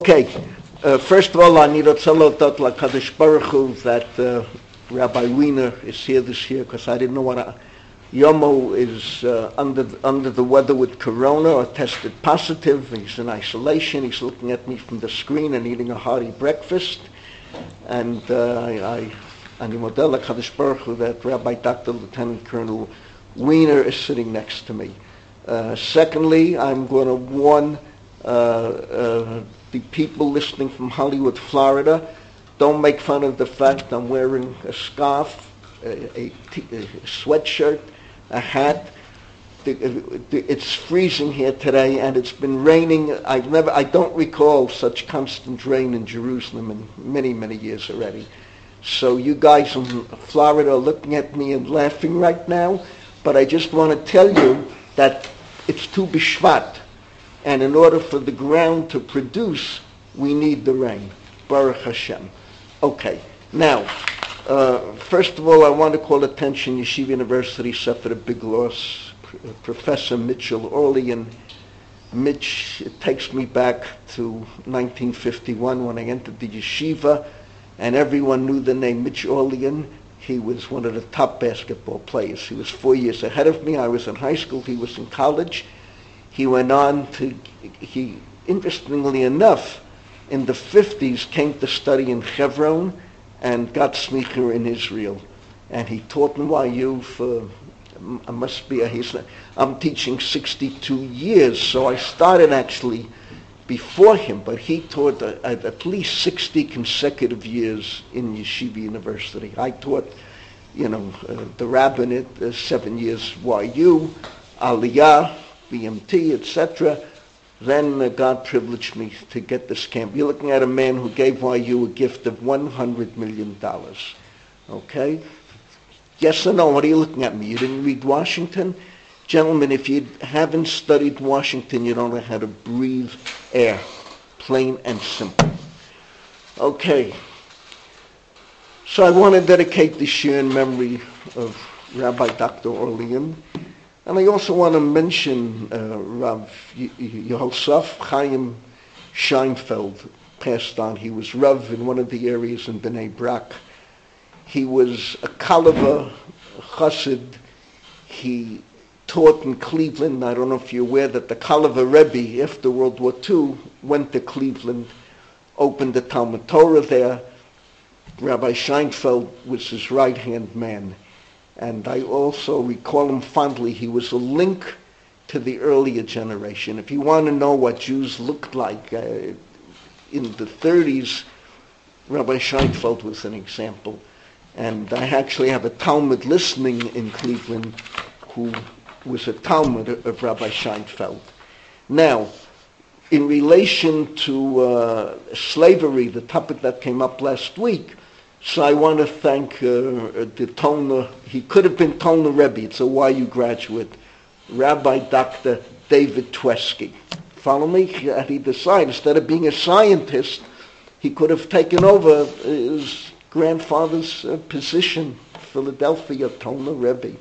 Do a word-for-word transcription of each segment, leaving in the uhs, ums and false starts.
Okay, uh, first of all, I need to tell Kadosh Baruch Hu that uh, Rabbi Wiener is here this year because I didn't know what I, Yomo is uh, under under the weather with corona or tested positive. He's in isolation. He's looking at me from the screen and eating a hearty breakfast. And uh, I, I, ani model Kadosh Baruch Hu that Rabbi Doctor Lieutenant Colonel Wiener is sitting next to me. Uh, secondly, I'm going to warn uh, uh, the people listening from Hollywood, Florida, don't make fun of the fact I'm wearing a scarf, a, a, t- a sweatshirt, a hat. The, the, it's freezing here today, and it's been raining. I've never, I don't recall such constant rain in Jerusalem in many, many years already. So you guys in Florida are looking at me and laughing right now, but I just want to tell you that it's Tu B'Shvat. And in order for the ground to produce, we need the rain. Baruch Hashem. Okay, now, uh, first of all, I want to call attention, Yeshiva University suffered a big loss. P- Professor Mitchell Orlean. Mitch, it takes me back to nineteen fifty-one when I entered the yeshiva, and everyone knew the name Mitch Orlean. He was one of the top basketball players. He was four years ahead of me. I was in high school. He was in college. He went on to, he, interestingly enough, in the fifties came to study in Hebron and got smicha in Israel. And he taught in Y U for, I must be, he's, I'm teaching sixty-two years, so I started actually before him, but he taught at, at least sixty consecutive years in Yeshiva University. I taught, you know, uh, the rabbinate, uh, seven years Y U, Aliyah, B M T, et cetera. Then uh, God privileged me to get this camp. You're looking at a man who gave Y U a gift of one hundred million dollars. Okay? Yes or no? What are you looking at me? You didn't read Washington? Gentlemen, if you haven't studied Washington, you don't know how to breathe air. Plain and simple. Okay. So I want to dedicate this year in memory of Rabbi Doctor Orlean. And I also want to mention uh, Rav Yehosef Chaim Scheinfeld passed on. He was Rav in one of the areas in Bnei Brak. He was a Kalava Chassid. He taught in Cleveland. I don't know if you're aware that the Kalava Rebbe, after World War Two, went to Cleveland, opened the Talmud Torah there. Rabbi Scheinfeld was his right-hand man. And I also recall him fondly. He was a link to the earlier generation. If you want to know what Jews looked like uh, in the thirties, Rabbi Scheinfeld was an example. And I actually have a Talmud listening in Cleveland who was a Talmud of Rabbi Scheinfeld. Now, in relation to uh, slavery, the topic that came up last week, so I want to thank uh, the Tolna, he could have been Tolna Rebbe, it's a Y U graduate, Rabbi Doctor David Tweski. Follow me? He decided, instead of being a scientist, he could have taken over his grandfather's uh, position, Philadelphia Tolna Rebbe.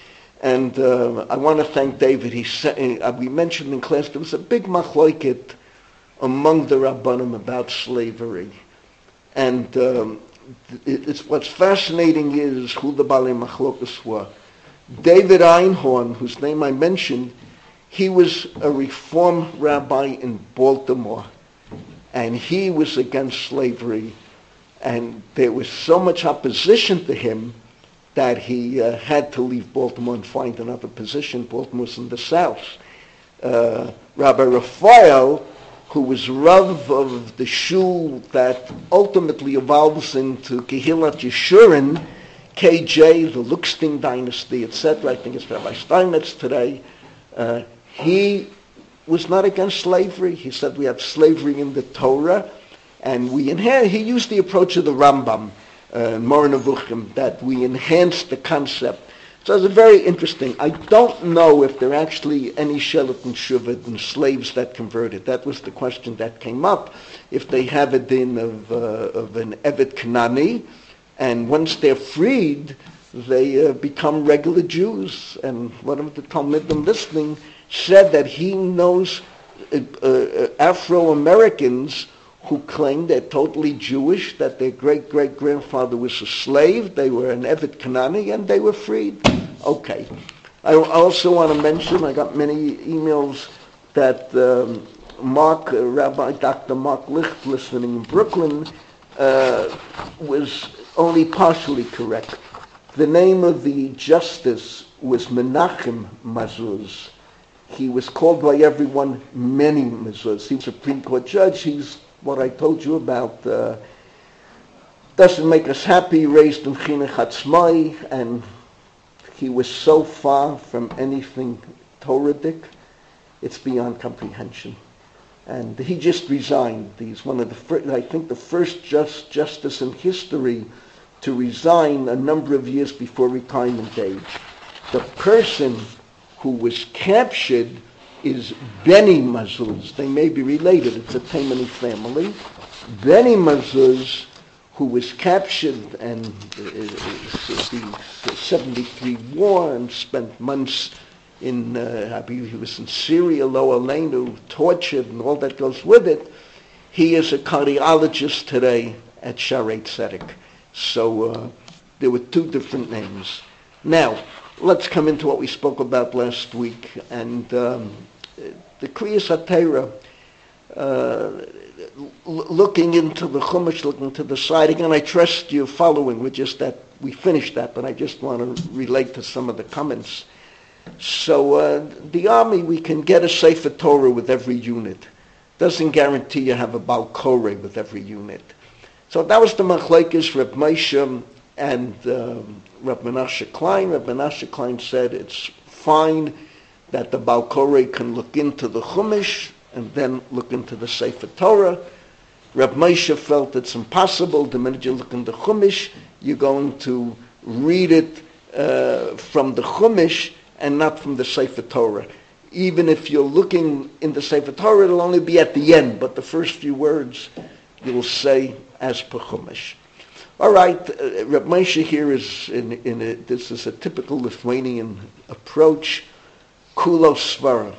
And uh, I want to thank David. He said, uh, we mentioned in class there was a big machloket among the Rabbanim about slavery. And um, It's what's fascinating is who the Balei Machlokas were. David Einhorn, whose name I mentioned, he was a Reform rabbi in Baltimore, and he was against slavery, and there was so much opposition to him that he uh, had to leave Baltimore and find another position. Baltimore was in the South. Uh, Rabbi Raphael, who was Rav of the shul that ultimately evolves into Kehillat Yeshurun, K J, the Luxstein dynasty, et cetera. I think it's Rabbi Steinmetz today. Uh, he was not against slavery. He said we have slavery in the Torah, and we inherit. He used the approach of the Rambam, uh, Moreh Nevuchim, that we enhance the concept. So it's very interesting. I don't know if there are actually any Shelet and Shuvah and slaves that converted. That was the question that came up. If they have a din of, uh, of an Evet Kanani, and once they're freed, they uh, become regular Jews. And one of the Talmudim listening said that he knows uh, uh, Afro-Americans who claim they're totally Jewish, that their great-great-grandfather was a slave, they were an Evet Kanani, and they were freed. Okay. I also want to mention, I got many emails that um, Mark, uh, Rabbi Doctor Mark Licht, listening in Brooklyn, uh, was only partially correct. The name of the justice was Menachem Mezuz. He was called by everyone Many Mezuz. He was a Supreme Court judge. He's what I told you about. Uh, doesn't make us happy. Raised in Chinuch Atzmai, and he was so far from anything Torahic, it's beyond comprehension. And he just resigned. He's one of the first, I think, the first just justice in history to resign a number of years before retirement age. The person who was captured is Beni Mezuz. They may be related. It's a Taimani family. Beni Mezuz, who was captured and uh, the seventy-three war and spent months in, uh, I believe he was in Syria, Lo Aleinu, tortured and all that goes with it. He is a cardiologist today at Sharei Tzedek. So uh, there were two different names. Now, let's come into what we spoke about last week. And um, the Kriyas HaTorah, uh, l- looking into the Chumash, looking to the side. Again, I trust you're following. We're just that, we finished that, but I just want to relate to some of the comments. So uh, the army, we can get a Sefer Torah with every unit. Doesn't guarantee you have a Baal Koreh with every unit. So that was the Machlekes, Reb Moshe and um, Reb Menashe Klein. Reb Menashe Klein said it's fine that the Baal Koreh can look into the Chumash and then look into the Sefer Torah. Reb Moshe felt it's impossible. The minute you look in the Chumash, you're going to read it uh, from the Chumash and not from the Sefer Torah. Even if you're looking in the Sefer Torah, it'll only be at the end, but the first few words you'll say as per Chumash. All right, uh, Reb Moshe here is in, in a, this is a typical Lithuanian approach. Kulo Svara.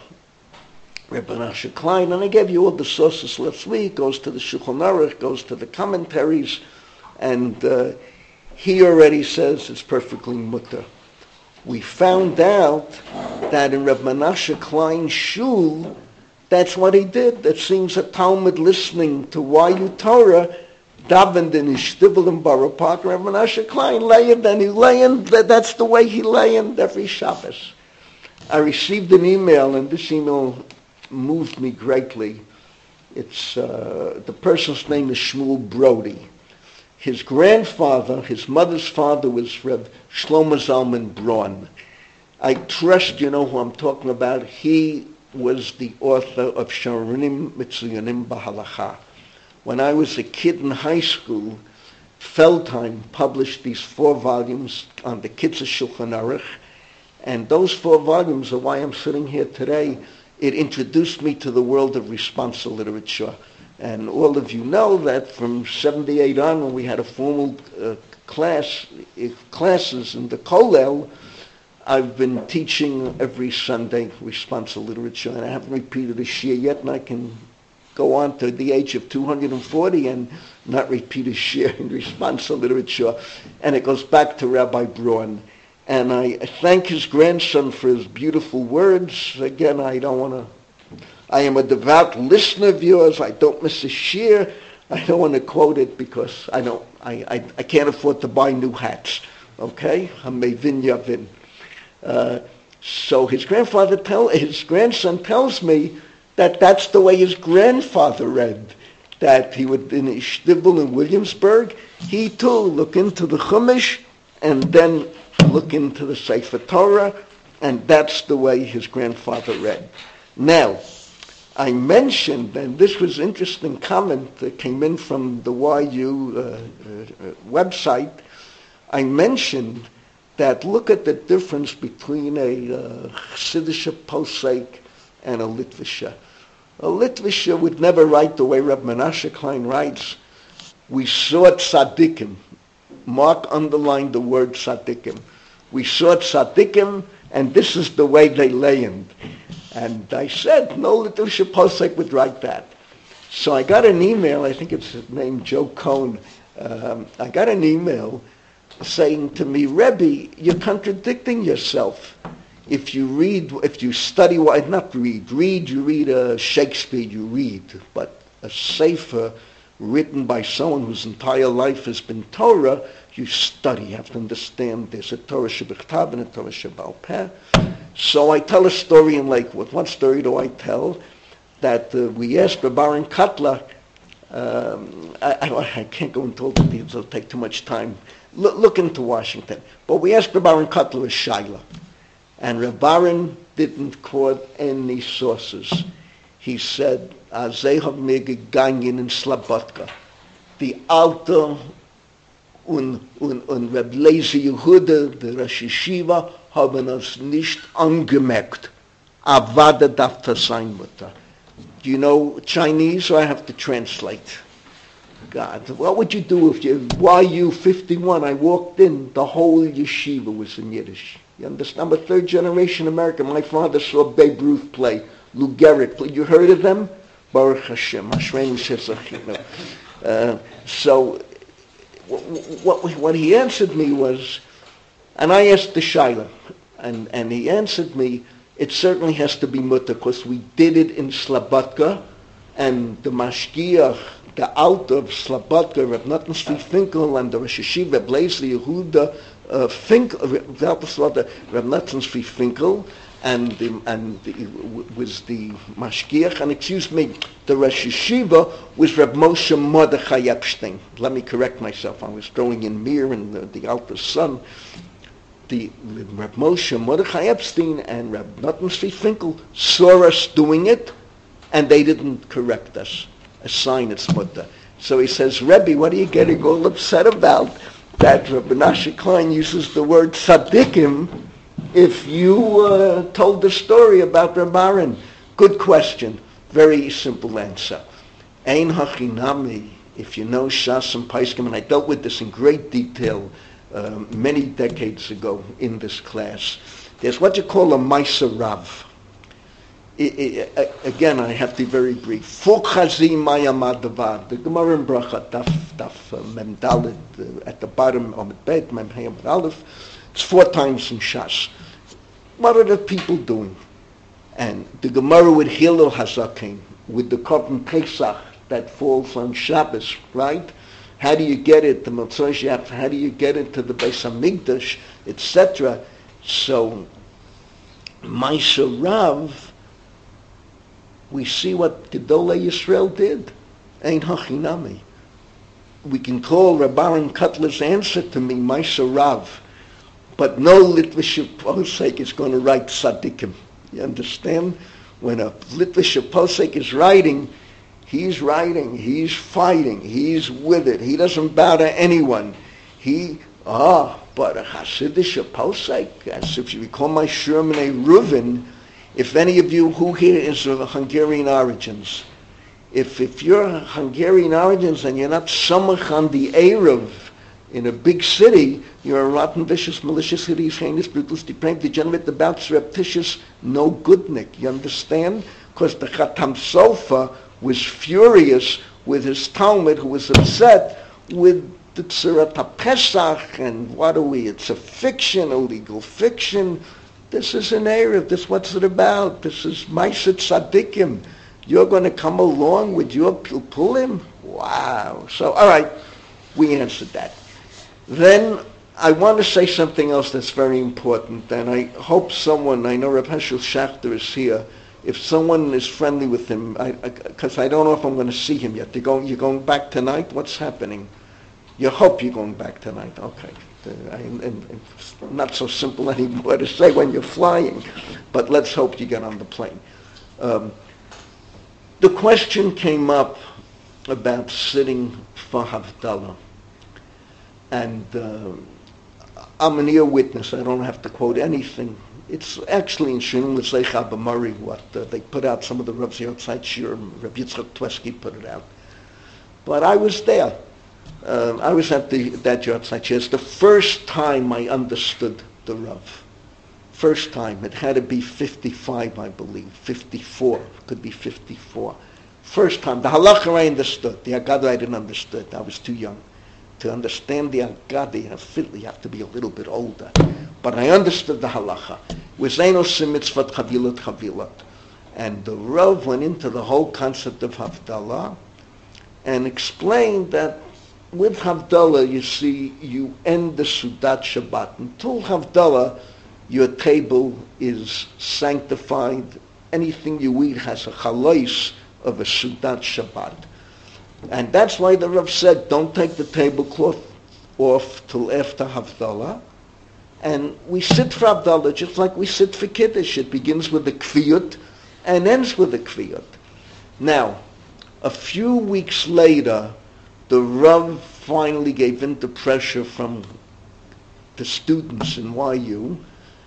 Reb Menashe Klein, and I gave you all the sources last week. Goes to the Shulchan Aruch, goes to the commentaries, and uh, he already says it's perfectly mutter. We found out that in Reb Menashe Klein's shul, that's what he did. It seems a Talmud listening to Y U Torah davened in his shtivel in Borough Park. Reb Menashe Klein laying, and he laying. That's the way he laying every Shabbos. I received an email, and this email moved me greatly. It's uh, the person's name is Shmuel Brody. His grandfather, his mother's father, was Reb Shlomo Zalman Braun. I trust you know who I'm talking about. He was the author of Sharonim Mitzuyanim Bahalacha. When I was a kid in high school, Feldheim published these four volumes on the Kitzur Shulchan Aruch, and those four volumes are why I'm sitting here today. It introduced me to the world of responsa literature. And all of you know that from seventy-eight on, when we had a formal uh, class, uh, classes in the Kollel, I've been teaching every Sunday responsa literature, and I haven't repeated a shir yet, and I can go on to the age of two hundred forty and not repeat a shir in responsa literature. And it goes back to Rabbi Braun. And I thank his grandson for his beautiful words. Again, I don't want to, I am a devout listener of yours. I don't miss a shir. I don't want to quote it because I don't, I, I, I can't afford to buy new hats. Okay? Hamevin Yavin. Uh, so his grandfather tell, his grandson tells me that that's the way his grandfather read. That he would, in his shtibel in Williamsburg, he too look into the Chumash and then look into the Sefer Torah, and that's the way his grandfather read. Now, I mentioned, and this was an interesting comment that came in from the Y U uh, uh, website, I mentioned that look at the difference between a uh, Chassidish posek and a Litvisha. A Litvisha would never write the way Reb Menashe Klein writes. We saw tzaddikim. Mark underlined the word tzaddikim. We saw tzaddikim, and this is the way they lay in. And I said, no Litvisha posek would write that. So I got an email, I think it's named Joe Cohn. Um, I got an email saying to me, Rebbe, you're contradicting yourself. If you read, if you study, well, not read, read, you read a Shakespeare, you read, but a sefer written by someone whose entire life has been Torah, you study, you have to understand there's a Torah Shebechtav and a Torah Shebal Peh. So I tell a story in Lakewood. What story do I tell? That uh, we asked Reb Aaron Kotler, um, I, I, I can't go into all the details, it'll take too much time. Look, look into Washington. But we asked Reb Aaron Kotler a Shaila. And Reb Aaron didn't quote any sources. He said, Azeh have mir gegangen in Slabodka. The Alter und, und, und Reb Lezer Yehuda, der Rosh Yeshiva, haben uns nicht angemerkt. Avada darf das sein, Mutter. Do you know Chinese, or I have to translate? God, what would you do if you, Y U fifty-one, I walked in, the whole yeshiva was in Yiddish. You understand? I'm a third generation American. My father saw Babe Ruth play, Lou Gehrig. You heard of them? Baruch Hashem. Ashreinu Shezachinu. Uh, so, what, what, what he answered me was, and I asked the Shaila, and, and he answered me, it certainly has to be mutter, because we did it in Slabodka, and the Mashgiach, the out of Slabodka, Reb Natan Tzvi Finkel, and the Rosh Yeshiva, Reb Lezer Yehuda, uh, Finkel, Reb Natan Tzvi Finkel, and the, and the, was the Mashgiach, and excuse me, the Rosh Yeshiva was Reb Moshe Mordechai Epstein. Let me correct myself. I was throwing in Mir and the, the Alta's son. The Reb Moshe Mordechai Epstein and Reb Natan Tzvi Finkel saw us doing it, and they didn't correct us. Assign its mutter. So he says, Rebbe, what are you getting all upset about? That Rabbi Menashe Klein uses the word tzaddikim if you uh, told the story about Reb Aaron. Good question. Very simple answer. Ein hachinami, if you know Shas and Paiskim, and I dealt with this in great detail uh, many decades ago in this class, there's what you call a Maisa Rav. It, it, again, I have to be very brief. Fuk Chazi Mayamad Davad. The Gemara in Bracha, Daf, Daf uh, Mem Daled, uh, at the bottom of the bed, Mem Hayam Aleph. It's four times in Shas. What are the people doing? And the Gemara with Hillel Hazakin, with the Korban Pesach that falls on Shabbos, right? How do you get it? The Motzei Shabbos. How do you get it to the Beis Hamikdash, et cetera. So, Maisa Rav. We see what Gedolei Yisrael did. Ein hachinami. We can call Reb Aaron Kotler's answer to me, Maisa Rav, but no Litvish Posek is going to write tzaddikim. You understand? When a Litvish Posek is writing, he's writing, he's fighting, he's with it. He doesn't bow to anyone. He, ah, but a Hasidish Posek, as if you recall my Sherman Reuven. If any of you who here is of Hungarian origins, if if you're Hungarian origins and you're not samach on the Erev in a big city, you're a rotten, vicious, malicious, hideous, heinous, brutal, depraved, degenerate, about surreptitious, no goodnik. You understand? Because the Chatam Sofa was furious with his Talmud, who was upset with the Tzurat HaPesach, and what are we? It's a fiction, a legal fiction. This is an Erev. This is what's it about. This is Maisa Tzaddikim. You're going to come along with your Pilpulim? Wow. So, all right, we answered that. Then I want to say something else that's very important, and I hope someone, I know Reb Heschel Schachter is here, if someone is friendly with him, because I, I, I don't know if I'm going to see him yet. You're going, you're going back tonight? What's happening? You hope you're going back tonight. Okay. Uh, and, and it's not so simple anymore to say when you're flying, but let's hope you get on the plane. Um, the question came up about sitting for Havdalah, and uh, I'm an ear witness. I don't have to quote anything. It's actually in Shinun L'Zei Chaba Murray what uh, they put out. Some of the Rav outside Shir, Rav Yitzchak Tweski put it out, but I was there. Uh, I was at the that Yotzai. It's the first time I understood the Rav. First time. It had to be fifty-five, I believe. fifty-four. It could be fifty-four. First time, the halacha I understood. The Agada I didn't understand. I was too young. To understand the Agada, you have, you have to be a little bit older. But I understood the halacha. With Zaino Simitzvat Chavilat Chavilat. And the Rav went into the whole concept of Havdalah and explained that with Havdalah, you see, you end the Sudat Shabbat. Until Havdalah, your table is sanctified. Anything you eat has a chalais of a Sudat Shabbat. And that's why the Rav said, don't take the tablecloth off till after Havdalah. And we sit for Havdalah just like we sit for Kiddush. It begins with the Kviyut and ends with the Kviyut. Now, a few weeks later, the Rav finally gave in to pressure from the students in Y U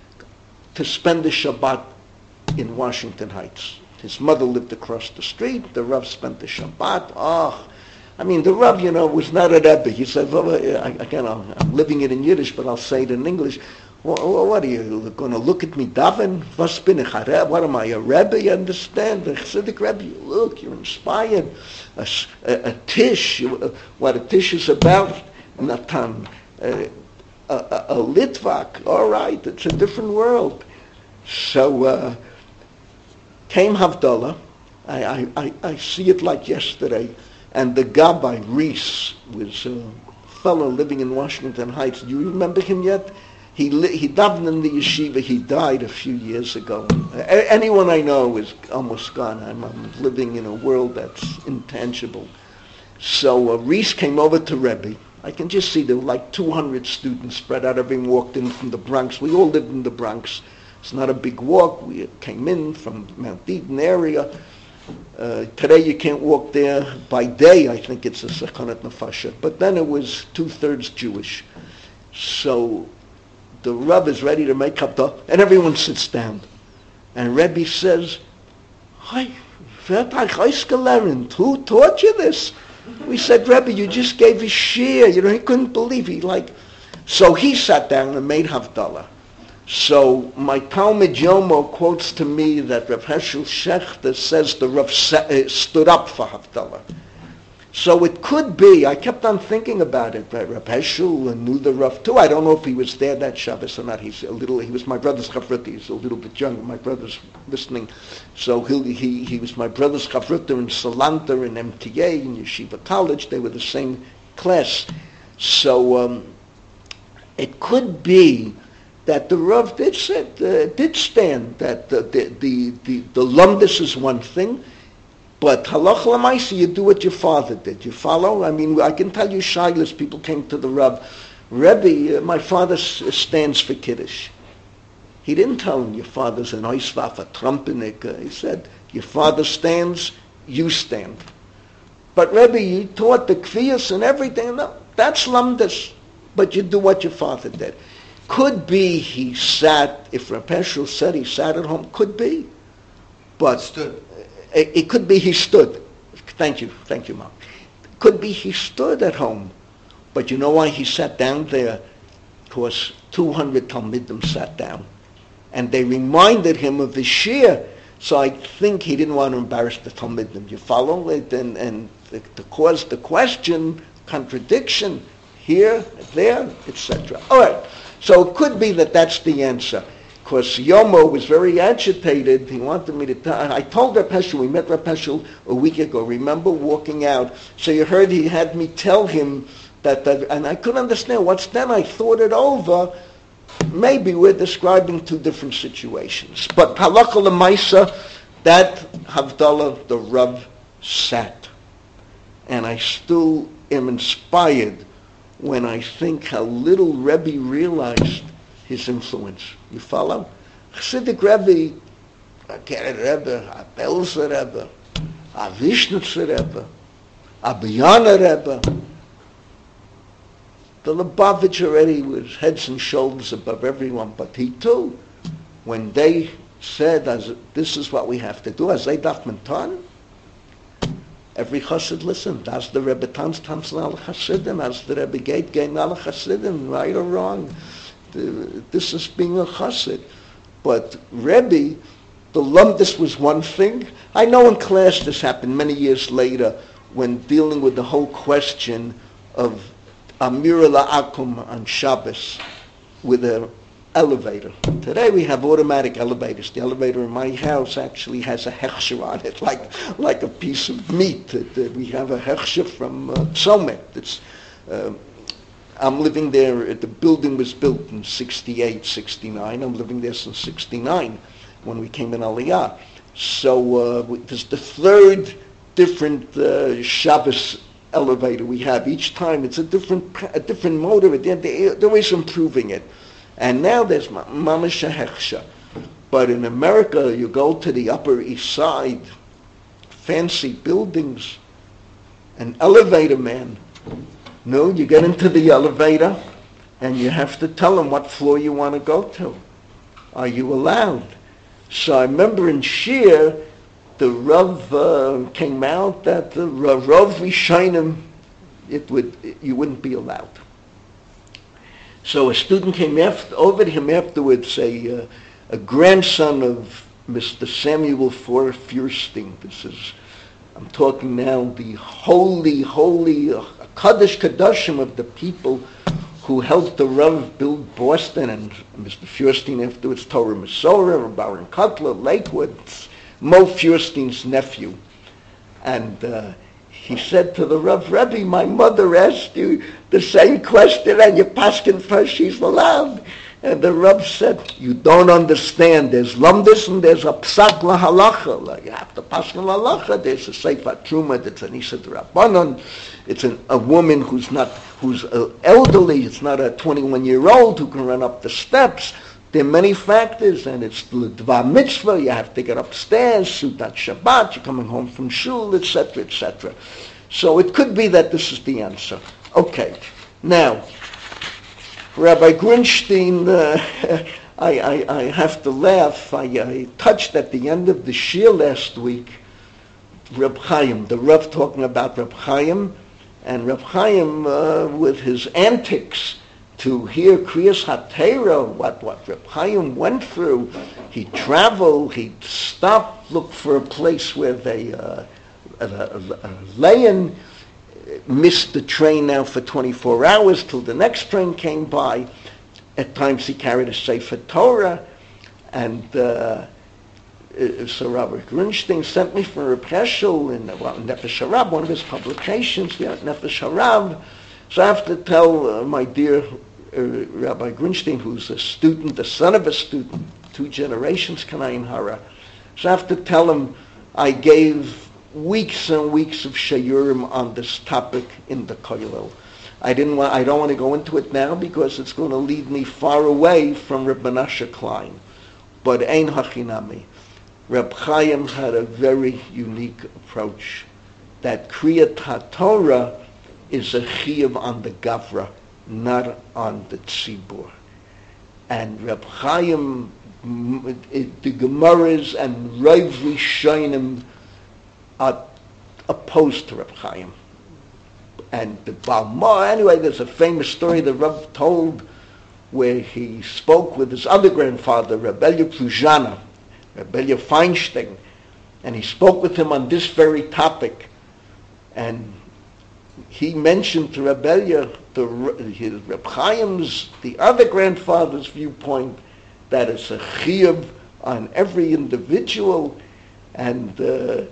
to spend the Shabbat in Washington Heights. His mother lived across the street. The Rav spent the Shabbat. Oh, I mean, the Rav, you know, was not a Rebbe. He said, well, again, I'm living it in Yiddish, but I'll say it in English. Well, what are you going to look at me daven? Was bin ich a Rebbe? What am I, a Rebbe? You understand? The Chassidic Rebbe, you look, you're inspired. A, a, a tish, you, what a tish is about, Natan. A, a, a Litvak, all right, it's a different world. So, uh, came Havdalah. I, I, I, I see it like yesterday. And the Gabbai, Reese, was a fellow living in Washington Heights. Do you remember him yet? He li- he davened in the yeshiva. He died a few years ago. A- anyone I know is almost gone. I'm, I'm living in a world that's intangible. So uh, Reese came over to Rebbe. I can just see there were like two hundred students spread out. Everyone walked in from the Bronx. We all lived in the Bronx. It's not a big walk. We came in from Mount Eden area. Uh, today you can't walk there by day. I think it's a Sechanat Nefasha. But then it was two-thirds Jewish. So the Rav is ready to make up the, and everyone sits down. And Rebbe says, Hi, who taught you this? We said, Rebbe, you just gave a shir. You know, he couldn't believe it. Like, so he sat down and made Havdalah. So my Talmud Yomo quotes to me that Rav Hershel Shechter says the Rav uh, stood up for Havdalah. So it could be, I kept on thinking about it, that Rav Hershel knew the Rav too. I don't know if he was there that Shabbos or not. He's a little, he was my brother's Chavruta. He's a little bit younger. My brother's listening. So he, he, he was my brother's Chavruta in Salanta, in M T A, in Yeshiva College. They were the same class. So um, it could be that the Rav did said, uh, did stand that the the the, the, the lumdus is one thing, but halach l'maisa, you do what your father did. You follow? I mean, I can tell you shilas, people came to the Rav, Rebbe, uh, my father s- stands for Kiddush. He didn't tell him your father's an oisvaf, a trumpenik. Uh, he said, your father stands, you stand. But Rebbe, you taught the kviyas and everything. No, that's lumdus, but you do what your father did. Could be he sat, if Rav Hershel said he sat at home, could be. But stood. It, it could be he stood. Thank you, thank you, Mom. Could be he stood at home. But you know why he sat down there? Because two hundred Talmidim sat down. And they reminded him of the shir. So I think he didn't want to embarrass the Talmidim. You follow it? And, and to cause the question, contradiction, here, there, et cetera. All right. So it could be that that's the answer. Because Yomo was very agitated. He wanted me to tell. I told Rav Hershel, we met Rav Hershel a week ago. Remember walking out? So you heard he had me tell him that, that and I couldn't understand. What's then? I thought it over. Maybe we're describing two different situations. But halakha l'maisa, that Havdalah, the Rav sat. And I still am inspired when I think how little Rebbe realized his influence. You follow? Chassidic Rebbe, a Keren Rebbe, a Belzer Rebbe, a Vishnitzer Rebbe, a B'yana Rebbe. The Lubavitch already was heads and shoulders above everyone, but he too, when they said, as this is what we have to do, as they daf mentan, every chassid listened. As the Rebbe Tanz, Tanz al chassidim, as the Rebbe Gate, Gain al chassidim, right or wrong. The, this is being a chassid. But Rebbe the lumdus was one thing. I know in class this happened many years later when dealing with the whole question of Amir La'akum on Shabbos with an elevator. Today we have automatic elevators. The elevator in my house actually has a hechsher on it, like like a piece of meat. It, uh, we have a hechsher from uh, Tzomet. It's, uh, I'm living there, the building was built in sixty-eight, sixty-nine. I'm living there since sixty-nine when we came in Aliyah. So uh, this is the third different uh, Shabbos elevator we have. Each time it's a different a different motor. They're, they're always improving it. And now there's mamash hechsha. But in America, you go to the Upper East Side, fancy buildings, an elevator man. No, you get into the elevator, and you have to tell them what floor you want to go to. Are you allowed? So I remember in Shir, the Rav uh, came out that the Rav Rishonim, it would you wouldn't be allowed. So a student came after, over to him afterwards, a, uh, a grandson of Mister Samuel Four Feuerstein. This is, I'm talking now, the holy, holy uh, Kaddish Kaddashim of the people who helped the Rav build Boston, and Mister Feuerstein afterwards, Torah Masorah, Baron Cutler, Lakewood, Mo Feuerstein's nephew. And uh, he said to the Rav, Rebbe, my mother asked you the same question, and you're paskin first, she's allowed. And the Rav said, you don't understand. There's lumdis and there's a psak lahalacha. Like you have to paskin lahalacha. There's a sefer truma that's an isa d'rabbanon. It's an, a woman who's not, who's uh, elderly. It's not a twenty-one-year-old who can run up the steps. There are many factors, and it's the Dvar Mitzvah, you have to get upstairs, Sudat Shabbat, you're coming home from shul, et cetera, et cetera. So it could be that this is the answer. Okay, now, Rabbi Grunstein, uh, I, I, I have to laugh. I, I touched at the end of the shir last week, Reb Chaim, the Rav talking about Reb Chaim, and Reb Chaim uh, with his antics, to hear Kriyas HaTorah, what, what Reb Chaim went through. He traveled, he stopped, looked for a place where they, uh, a, a, a Leon missed the train now for twenty-four hours till the next train came by. At times he carried a Sefer Torah, and uh, so Robert Grunstein sent me for a Heschel in well, Nefesh Harab, one of his publications, yeah, Nefesh Harab. So I have to tell uh, my dear uh, Rabbi Grunstein, who's a student, the son of a student, two generations Kanayim Hara. So I have to tell him I gave weeks and weeks of shiurim on this topic in the Kollel. I didn't want, I don't want to go into it now because it's going to lead me far away from Reb Menashe Klein. But ein hachinami. Reb Chaim had a very unique approach that Kriyat HaTorah is a chiyuv on the Gavra, not on the Tzibur. And Reb Chaim, the Gemaras and Rav Rishonim are opposed to Reb Chaim. And the Balma, anyway, there's a famous story the Rav told where he spoke with his other grandfather, Rebellia Plujana, Rebellia Feinstein, and he spoke with him on this very topic. And he mentioned to Rebellia, the his Reb Chaim's, the other grandfather's viewpoint, that it's a chiyuv on every individual, and uh,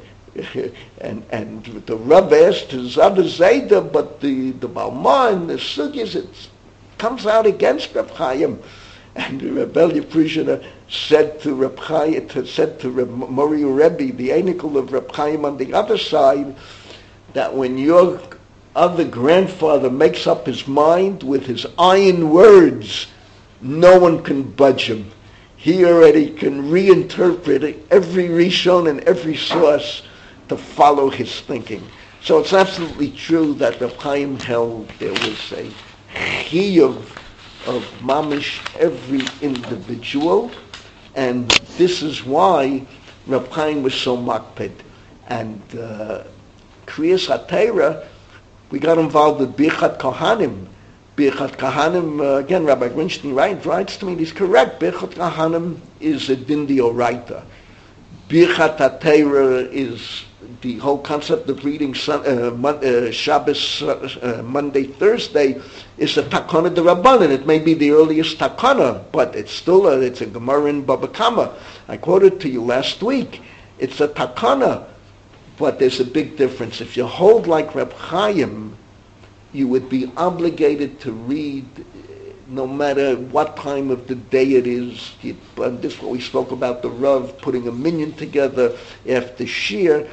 and and the Rav asked his other Zayda, but the the Balma and the Sugyas, it comes out against Reb Chaim. And the Rebellia Prishina said to Reb Chaim, said to Reb Mori Rebbe, the anicle of Reb Chaim on the other side, that when your other grandfather makes up his mind with his iron words, no one can budge him. He already can reinterpret every Rishon and every source to follow his thinking. So it's absolutely true that Reb Chaim held there was a chiyuv of mamish every individual, and this is why Reb Chaim was so makpid. And uh, Kriyas HaTorah, we got involved with Birchat Kohanim. Birchat Kohanim, uh, again, Rabbi Grunstein writes, writes to me, he's correct. Birchat Kohanim is a din d'oraita. Birchat HaTorah is the whole concept of reading sun, uh, Mon- uh, Shabbos, uh, Monday, Thursday, is a takana de Rabbanan. It may be the earliest takana, but it's still a, it's a Gemara in Baba Kama. I quoted to you last week. It's a takana, but there's a big difference. If you hold like Reb Chaim, you would be obligated to read no matter what time of the day it is. You, and this is what we spoke about, the Rav putting a minyan together after Shir.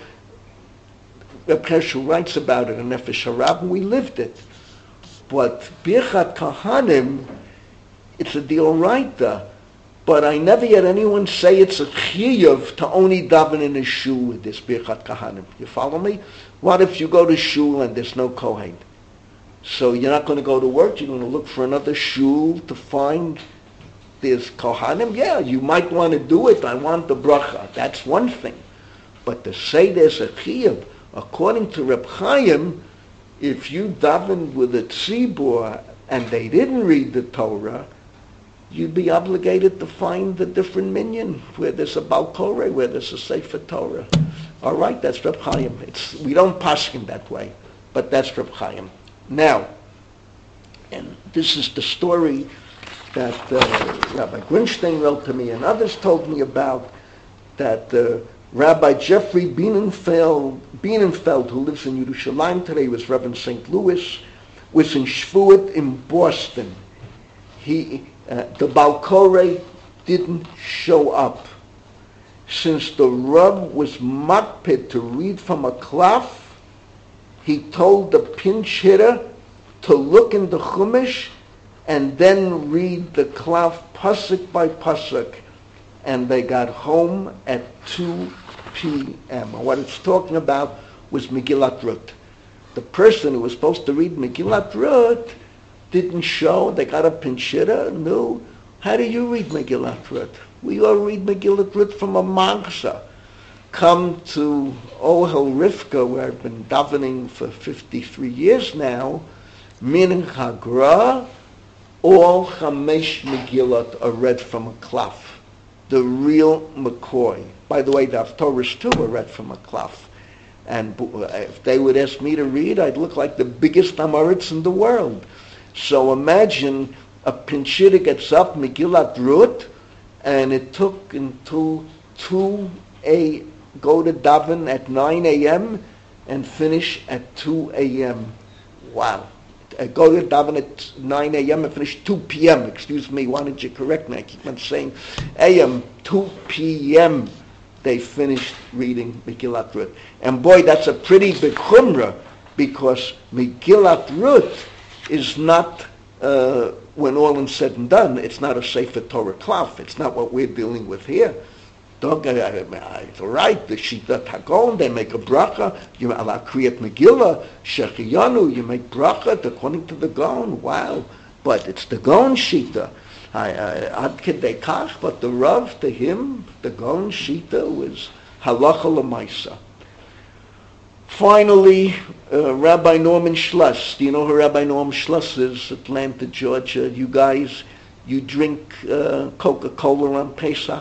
Reb Hershel writes about it in Nefesh HaRab, and we lived it. But Birchat Kahanim, it's a deoraita, but I never heard anyone say it's a chiyuv to only daven in a shul with this Birchat Kahanim. You follow me? What if you go to shul and there's no kohen? So you're not going to go to work, you're going to look for another shul to find there's kohanim? Yeah, you might want to do it. I want the bracha. That's one thing. But to say there's a chiyuv, according to Reb Chaim, if you daven with a tzibur and they didn't read the Torah, you'd be obligated to find a different minyan where there's a Baal Koreh, where there's a Sefer Torah. All right, that's Reb Chaim. It's, we don't paskin that way, but that's Reb Chaim. Now, and this is the story that uh, Rabbi Grinstein wrote to me and others told me about, that uh, Rabbi Jeffrey Bienenfeld, Bienenfeld, who lives in Yerushalayim today, was Reverend Saint Louis, was in Shvuot in Boston. He, uh, the Baal Koreh didn't show up. Since the Rav was makpid to read from a klaf, he told the pinch hitter to look in the Chumash and then read the klaf pasuk by pasuk. And they got home at two p.m. And what it's talking about was Megillat Ruth. The person who was supposed to read Megillat Ruth didn't show. They got a pinch hitter. No. How do you read Megillat Ruth? We all read Megillat Ruth from a Magsa. Come to Ohel Rivka, where I've been davening for fifty-three years now, Min Hagra, all Chamesh Megillot are read from a klaf. The real McCoy. By the way, the Haftorahs too are read from a klaf. And if they would ask me to read, I'd look like the biggest Amoritz in the world. So imagine a pinchita gets up, Megillat Ruth, and it took until two a go to daven at nine a.m. and finish at two a.m. Wow. Uh, go to daven at nine a.m. and finish two p.m. Excuse me, why did you correct me? I keep on saying a m, two p.m. they finished reading Megillat Ruth. And boy, that's a pretty big chumrah, because Megillat Ruth is not, uh, when all is said and done, it's not a Sefer Torah klaf. It's not what we're dealing with here. Don't get, it's all right, the Shita Tagon, they make a bracha, you allow Kriyat Megillah, Shechiyanu, you make bracha according to the Gaon, wow. But it's the Gaon Shita. Ad Kedei Kach, but the Rav, to him, the Gaon Shita was Halacha L'Maisa. Finally, uh, Rabbi Norman Schluss. Do you know who Rabbi Norman Schluss is? Atlanta, Georgia. You guys, you drink uh, Coca-Cola on Pesach?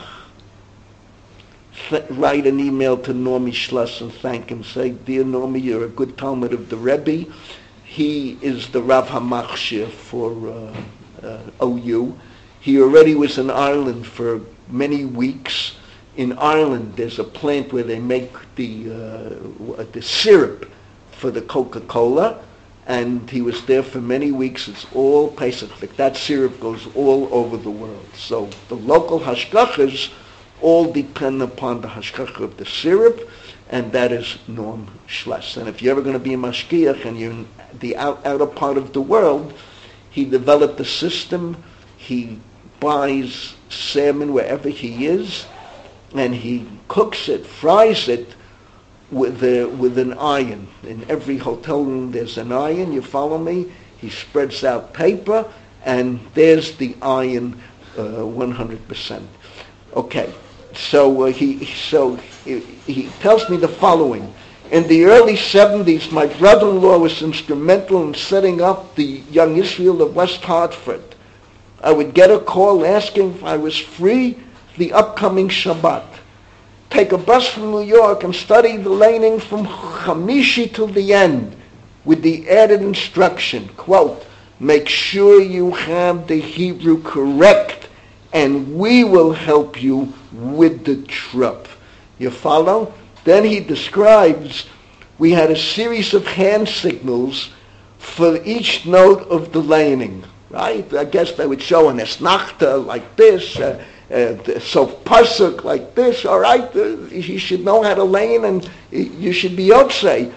Write an email to Normie Schluss and thank him. Say, dear Normie, you're a good Talmud of the Rebbe. He is the Rav HaMachshir for uh, uh, O U. He already was in Ireland for many weeks. In Ireland, there's a plant where they make the uh, the syrup for the Coca-Cola, and he was there for many weeks. It's all Pesach. That syrup goes all over the world. So the local hashgachas all depend upon the hashgacha of the syrup, and that is Norm Schluss. And if you're ever going to be a mashgiach and you're in the out, outer part of the world, he developed a system. He buys salmon wherever he is, and he cooks it, fries it with a, with an iron. In every hotel room there's an iron, you follow me? He spreads out paper, and there's the iron uh, one hundred percent. Okay. So uh, he so he, he tells me the following. In the early seventies, my brother-in-law was instrumental in setting up the Young Israel of West Hartford. I would get a call asking if I was free the upcoming Shabbat. take a bus from New York and study the laning from Chamishi till the end with the added instruction, quote, make sure you have the Hebrew correct and we will help you with the trup. You follow? Then he describes, we had a series of hand signals for each note of the laning, right? I guess they would show an esnachta like this, uh, uh, so pasuk like this, all right? Uh, you should know how to lane and you should be yotzei.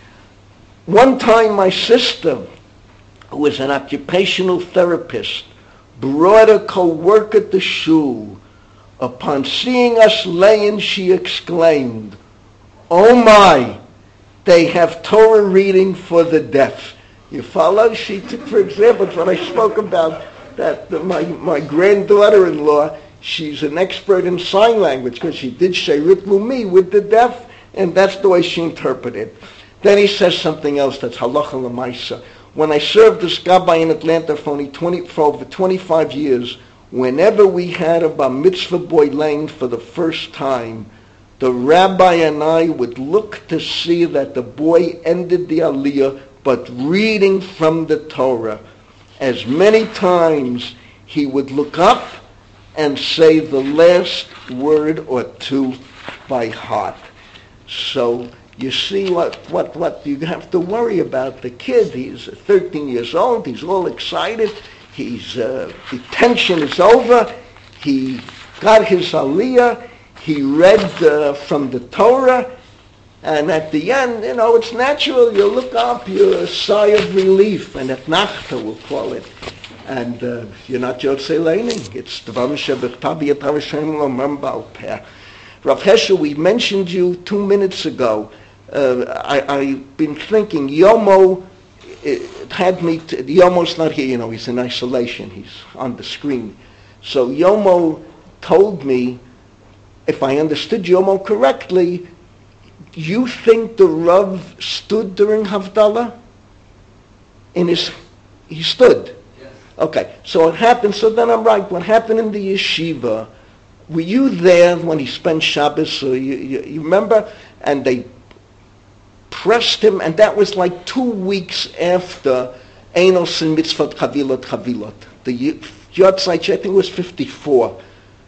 One time my sister, who was an occupational therapist, brought a co-worker to shul. Upon seeing us laying, she exclaimed, oh my, they have Torah reading for the deaf. You follow? She took, for example, when I spoke about that, the, my, my granddaughter-in-law, she's an expert in sign language because she did Sheirit Lumi with the deaf, and that's the way she interpreted. Then he says something else that's halacha l'maisa. When I served as gabbai in Atlanta for, only twenty, for over twenty-five years, whenever we had a bar mitzvah boy laying for the first time, the rabbi and I would look to see that the boy ended the aliyah but reading from the Torah. As many times he would look up and say the last word or two by heart. So you see what, what, what you have to worry about the kid. He's thirteen years old. He's all excited. He's, uh, the tension is over. He got his aliyah. He read uh, from the Torah. And at the end, you know, it's natural. You look up, you sigh of relief. And at nachta, we'll call it. And uh, you're not yotzei leining. It's dvarim shebechtav yetav Hashem lomar ba'al peh. Rav Heschel, we mentioned you two minutes ago. Uh, I, I've been thinking, Yomo it had me, t- Yomo's not here, you know, he's in isolation, he's on the screen. So Yomo told me, if I understood Yomo correctly, you think the Rav stood during Havdalah? In his, he stood? Yes. Okay, so it happened, so then I'm right, what happened in the yeshiva, were you there when he spent Shabbos? So you, you, you remember? And they pressed him, and that was like two weeks after Einos and Mitzvot Chavilot Chavilot. The Yotzai, I think it was fifty-four.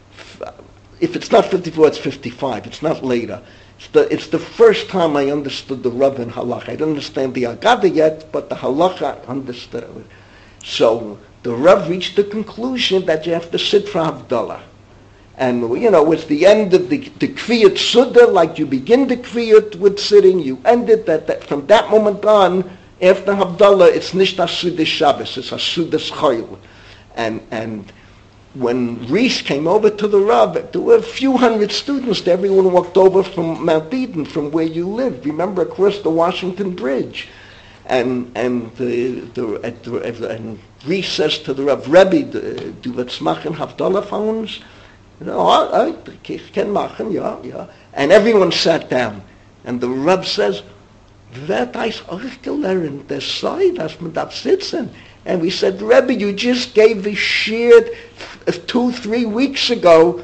If it's not fifty-four, it's fifty-five. It's not later. It's the, it's the first time I understood the Rav in Halacha. I didn't understand the Agada yet, but the Halacha I understood. So the Rav reached the conclusion that you have to sit for Havdalah. And, you know, it's the end of the, the Kviyat Suda, like you begin the Kviyat with sitting, you end it, that, that from that moment on, after Havdalah, it's nicht Asudas Shabbos, it's Asudas Chayil. And, and when Reese came over to the Rav, there were a few hundred students, everyone walked over from Mount Eden, from where you live, remember, across the Washington Bridge. And and the, the, at the, and Reese says to the Rav, Rebbe, do let's machen Havdalah phones? No, I, I can machen, yeah, yeah. And everyone sat down. And the Rav says, Vet is euch gelernt, der sei, dass man da sitzen. And we said, Rebbe, you just gave the shir two, three weeks ago.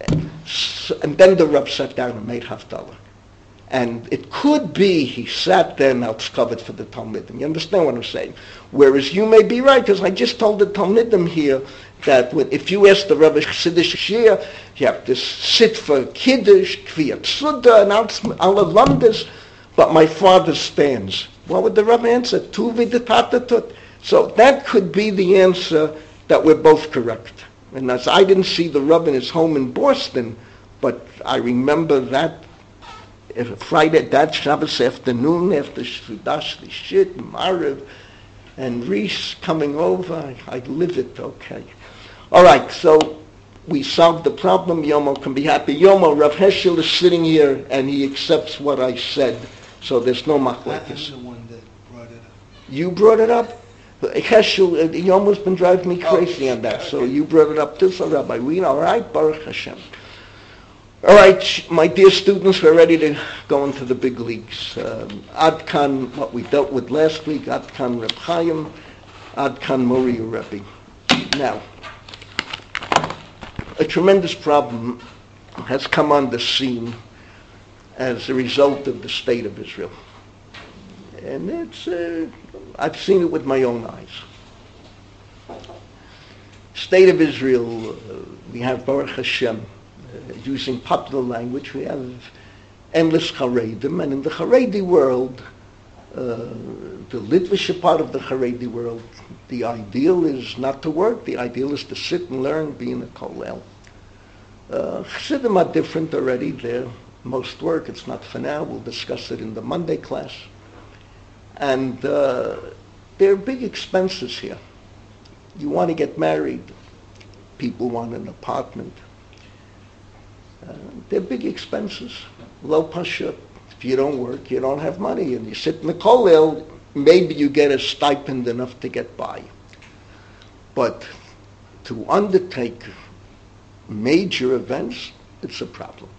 And then the Rav sat down and made Havdalah. And it could be he sat there and covered for the Talmidim. You understand what I'm saying? Whereas you may be right, because I just told the Talmidim here that when, if you ask the Rebbe Chassidish Shir, you have to sit for Kiddush, Kviyat Suda, and all of Lumdis, but my father stands. What would the Rebbe answer? Tuvi de tatatut. So that could be the answer that we're both correct. And as I didn't see the Rebbe in his home in Boston, but I remember that Friday, that Shabbos afternoon, after Shvidash, the Shit, Mariv, and Reese coming over, I, I live it, okay. All right, so we solved the problem. Yomo can be happy. Yomo, Rav Heschel is sitting here, and he accepts what I said, so there's no machlekes. I'm the one that brought it up. You brought it up? Heschel, uh, Yomo's been driving me crazy oh, on that, okay. so you brought it up too, so Rabbi Wien, all right, Baruch Hashem. All right, my dear students, we're ready to go into the big leagues. Um, Ad Kan, what we dealt with last week, Ad Kan Reb Chaim, Ad Kan Mori Rebbe. Now, a tremendous problem has come on the scene as a result of the state of Israel. And it's, uh, I've seen it with my own eyes. State of Israel, uh, we have Baruch Hashem, uh, using popular language, we have endless Haredim, and in the Haredi world, uh, the Litvish part of the Haredi world, the ideal is not to work, the ideal is to sit and learn, be in the kollel. Uh, Chassidim are different already, they're most work, it's not for now, we'll discuss it in the Monday class. And uh, there are big expenses here. You want to get married, people want an apartment. Uh, they're big expenses. Lo pashut. If you don't work, you don't have money. And you sit in the kollel, maybe you get a stipend enough to get by. But to undertake major events, it's a problem.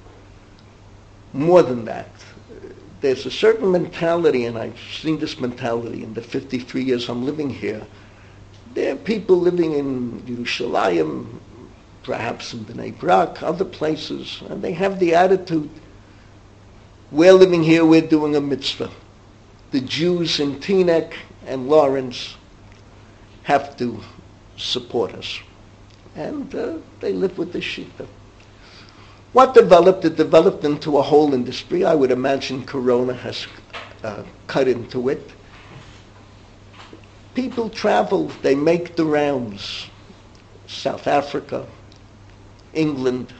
More than that, there's a certain mentality, and I've seen this mentality in the fifty-three years I'm living here. There are people living in Yerushalayim, perhaps in Bnei Brak, other places, and they have the attitude, we're living here, we're doing a mitzvah. The Jews in Teaneck and Lawrence have to support us. And uh, they live with the shita. What developed? It developed into a whole industry. I would imagine Corona has uh, cut into it. People travel, they make the rounds. South Africa, England,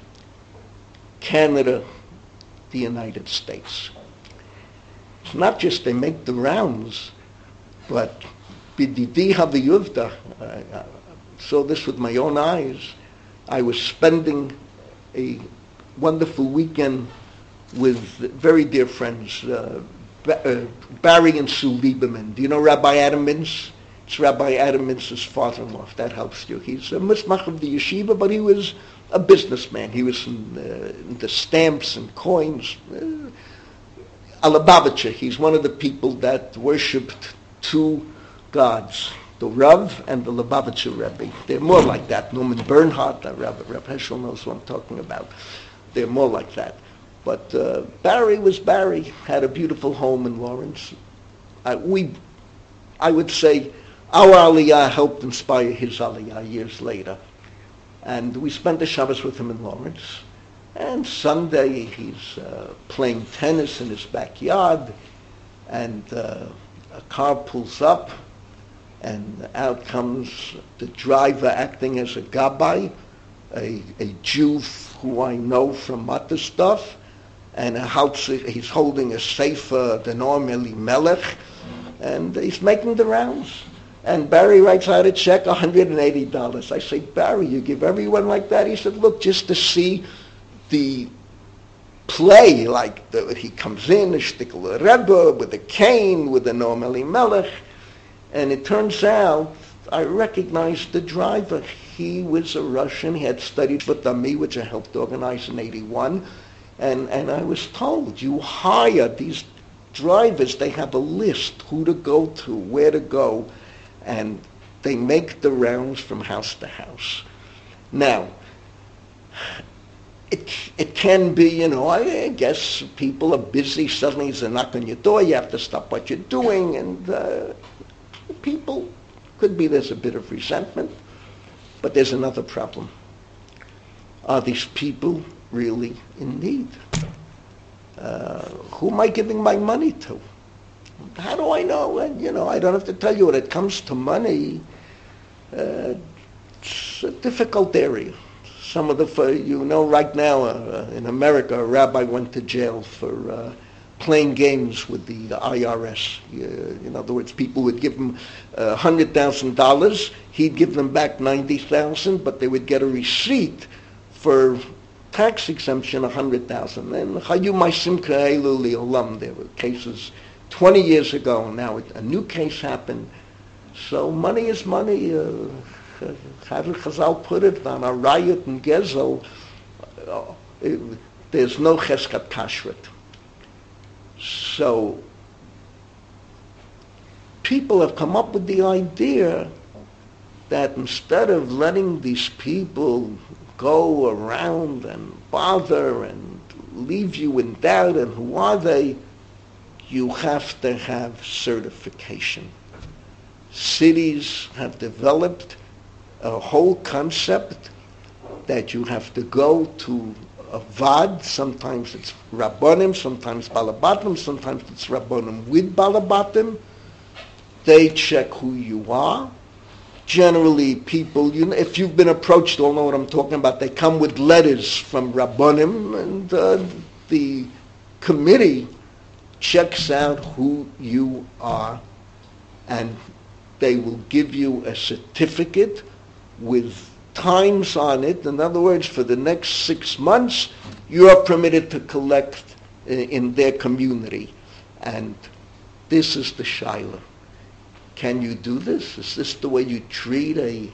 Canada, the United States. It's not just they make the rounds, but bididi haviyuvda, I saw this with my own eyes. I was spending a wonderful weekend with very dear friends, uh, uh, Barry and Sue Lieberman. Do you know Rabbi Adam Mintz? It's Rabbi Adam Mintz's father-in-law, if that helps you. He's a musmach of the yeshiva, but he was a businessman. He was in, uh, in the stamps and coins. Uh, a Lubavitcher, he's one of the people that worshipped two gods, the Rav and the Lubavitcher Rebbe. They're more like that. Norman Bernhardt, uh, Rabbi, Rabbi Heschel knows what I'm talking about. They're more like that. But uh, Barry was Barry, had a beautiful home in Lawrence. Uh, we, I would say, our Aliyah helped inspire his Aliyah years later. And we spent the Shabbos with him in Lawrence. And Sunday he's uh, playing tennis in his backyard, and uh, a car pulls up, and out comes the driver acting as a gabbai, a, a Jew who I know from Mata stuff, and a house, he's holding a sefer, the Noam Elimelech, and he's making the rounds. And Barry writes out a check, one hundred eighty dollars. I say, Barry, you give everyone like that? He said, look, just to see the play, like the, he comes in, a shtickle Rebbe, with a cane, with a Noam Elimelech. And it turns out, I recognized the driver. He was a Russian. He had studied Batami, which I helped organize in eighty-one. And, and I was told, you hire these drivers, they have a list, who to go to, where to go, and they make the rounds from house to house. Now, it it can be, you know, I guess people are busy, suddenly there's a knock on your door, you have to stop what you're doing, and uh, people, could be there's a bit of resentment, but there's another problem. Are these people really in need? Uh, who am I giving my money to? How do I know? And, you know, I don't have to tell you when it comes to money, uh, it's a difficult area. Some of the, you know, right now uh, in America, a rabbi went to jail for uh, playing games with the, the I R S. Uh, in other words, people would give him uh, one hundred thousand dollars, he'd give them back ninety thousand dollars, but they would get a receipt for tax exemption one hundred thousand dollars. And Chayum Simcha Elu Li'olam, there were cases twenty years ago, now a new case happened. So money is money. Uh, how did Chazal put it? On a riot in Gezel, uh, it, there's no cheskat kashrut. So people have come up with the idea that instead of letting these people go around and bother and leave you in doubt, and who are they? You have to have certification. Cities have developed a whole concept that you have to go to a vad, sometimes it's rabbonim, sometimes balabatim, sometimes it's rabbonim with balabatim. They check who you are. Generally, people, you know, if you've been approached, you'll know what I'm talking about. They come with letters from rabbonim, and uh, the committee checks out who you are, and they will give you a certificate with times on it. In other words, for the next six months, you are permitted to collect in, in their community. And this is the shaila. Can you do this? Is this the way you treat a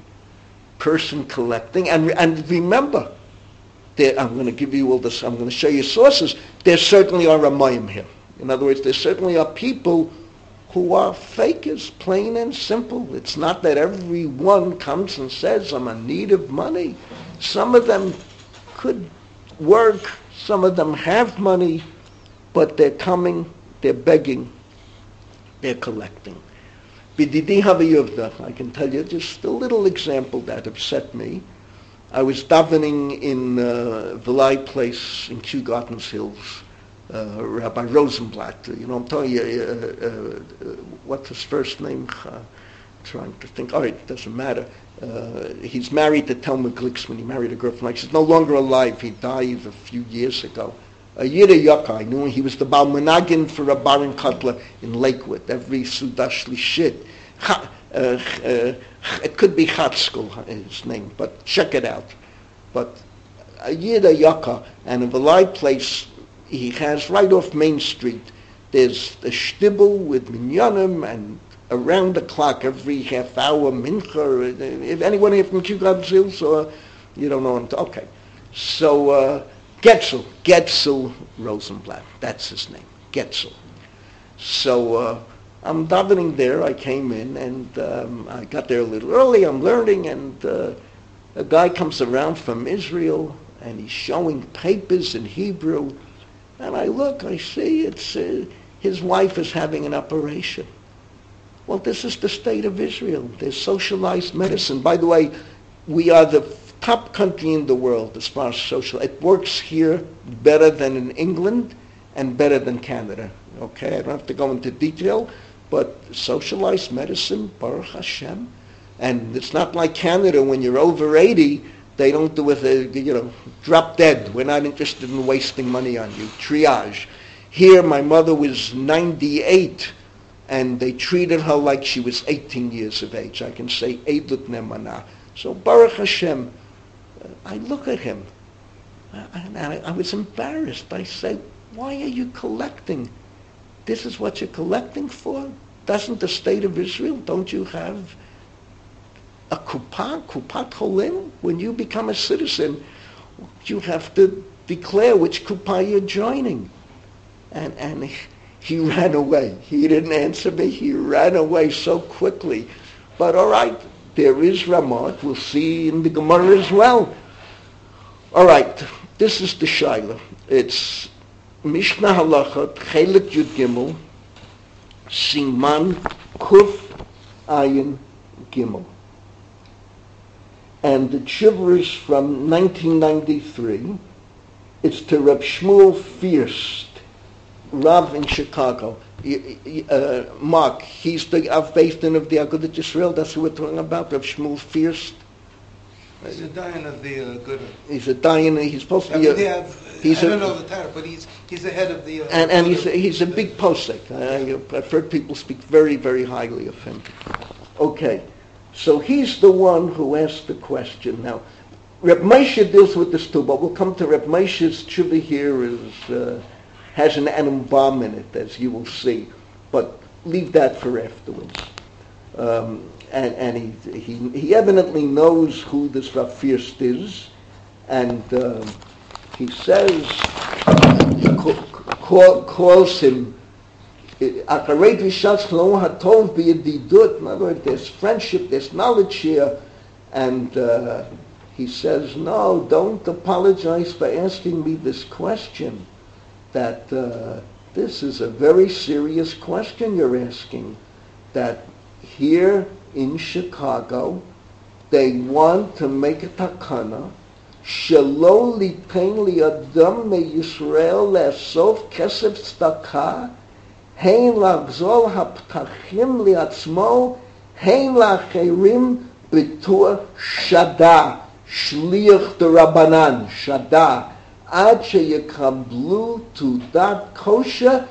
person collecting? And, and remember, there, I'm going to give you all this, I'm going to show you sources. There certainly are Ramayim here. In other words, there certainly are people who are fakers, plain and simple. It's not that everyone comes and says, I'm in need of money. Some of them could work, some of them have money, but they're coming, they're begging, they're collecting. Bididi Havayuvda, I can tell you just a little example that upset me. I was davening in uh, Vilay Place in Kew Gardens Hills. Uh, Rabbi Rosenblatt, you know, I'm telling you, uh, uh, uh, what's his first name? Uh, trying to think. All right, it doesn't matter. Uh, he's married to Thelma Glicksman. He married a girlfriend. She's no longer alive. He died a few years ago. A Yidda Yaka, I knew him. He was the Baal Menagin for a Baron Cutler in Lakewood. Every Sudash Lishit. Ha, uh, uh, it could be Chatzkel, his name, but check it out. But a Yidda Yaka, and a Vilay Place, he has right off Main Street, there's a shtibel with minyanim, and around the clock, every half hour, mincha. If anyone here from Kew Gardens Hills, or you don't know him, okay. So, uh, Getzel, Getzel Rosenblatt, that's his name, Getzel. So, uh, I'm davening there, I came in, and um, I got there a little early, I'm learning, and uh, a guy comes around from Israel, and he's showing papers in Hebrew. And I look, I see it's uh, his wife is having an operation. Well, this is the state of Israel. There's socialized medicine. By the way, we are the top country in the world as far as social. It works here better than in England and better than Canada. Okay, I don't have to go into detail, but socialized medicine, Baruch Hashem. And it's not like Canada when you're over eighty, they don't do it, uh, you know, drop dead. We're not interested in wasting money on you. Triage. Here, my mother was ninety-eight, and they treated her like she was eighteen years of age. I can say Eidut Nemana. So Baruch Hashem, uh, I look at him, and I, I was embarrassed. I said, why are you collecting? This is what you're collecting for? Doesn't the state of Israel, don't you have a kuppah, kupat cholim? When you become a citizen, you have to declare which kuppah you're joining. And and he, he ran away. He didn't answer me. He ran away so quickly. But all right, there is Ramot. We'll see in the Gemara as well. All right, this is the Shaila. It's Mishnah Halachot, Chelik Yud Gimel, Siman Kuf Ayin Gimel. And the tshuva is from nineteen ninety-three. It's to Reb Shmuel Fierst, Rav in Chicago. Uh, Mark, he's the Av Beis Din of the Agudat Yisrael. That's who we're talking about, Reb Shmuel Fierst. He's a dayan of the uh, Agudah. He's a dayan. He's supposed to be. A, have, he's I don't a, know the title, but he's he's the head of the. Uh, and and he's a, he's a big posek. I, I've heard people speak very very highly of him. Okay. So he's the one who asked the question. Now, Reb Moshe deals with this too, but we'll come to Reb Moshe's tshuva here is, uh, has an anum bomb in it, as you will see. But leave that for afterwards. Um, and and he, he he evidently knows who this Rav Fierst is, and uh, he says, he call, calls him, in other words, there's friendship, there's knowledge here, and uh, he says, no, don't apologize for asking me this question. That uh, this is a very serious question you're asking. That here in Chicago, they want to make a takana, shelo litain liadam meYisrael le'asof kesef tzedakah, hein lachzol haptachim liatzmo, hein lacherim b'tur shada, shliach derabanan, shada, ad sheyekablu tudat kosher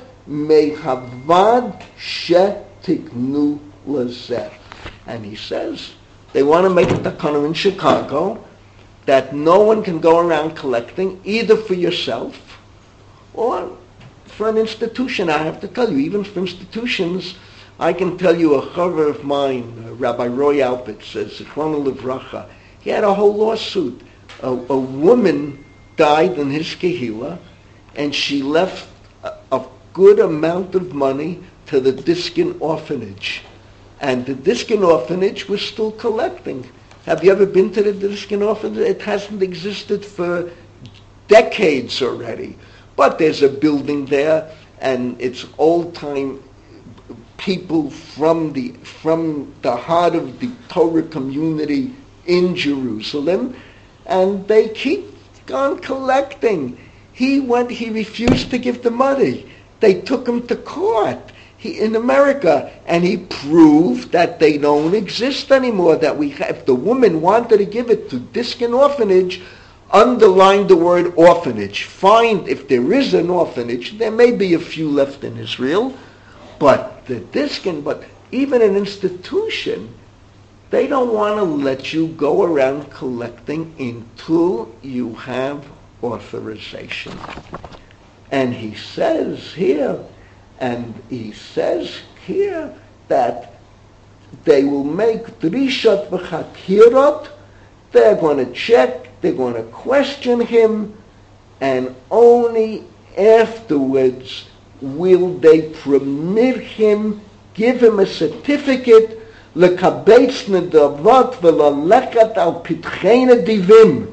mehavad shetiknu lazeh. And he says, they want to make a takana in Chicago that no one can go around collecting, either for yourself or for an institution. I have to tell you, even for institutions, I can tell you a chaver of mine, uh, Rabbi Roy Alpert, says, Zichrono Livracha, he had a whole lawsuit. A, a woman died in his kehillah, and she left a, a good amount of money to the Diskin orphanage. And the Diskin orphanage was still collecting. Have you ever been to the Diskin orphanage? It hasn't existed for decades already. But there's a building there, and it's old-time people from the from the heart of the Torah community in Jerusalem, and they keep on collecting. He went. He refused to give the money. They took him to court. He, in America, and he proved that they don't exist anymore, that we have, if the woman wanted to give it to Diskin Orphanage, underline the word orphanage. Find, if there is an orphanage, there may be a few left in Israel, but the Diskin, but even an institution, they don't want to let you go around collecting until you have authorization. And he says here, And he says here that they will make drishat v'chatirot, they're going to check, they're going to question him, and only afterwards will they permit him, give him a certificate, lekabetz nedavot v'laleket al pitchei nedivim.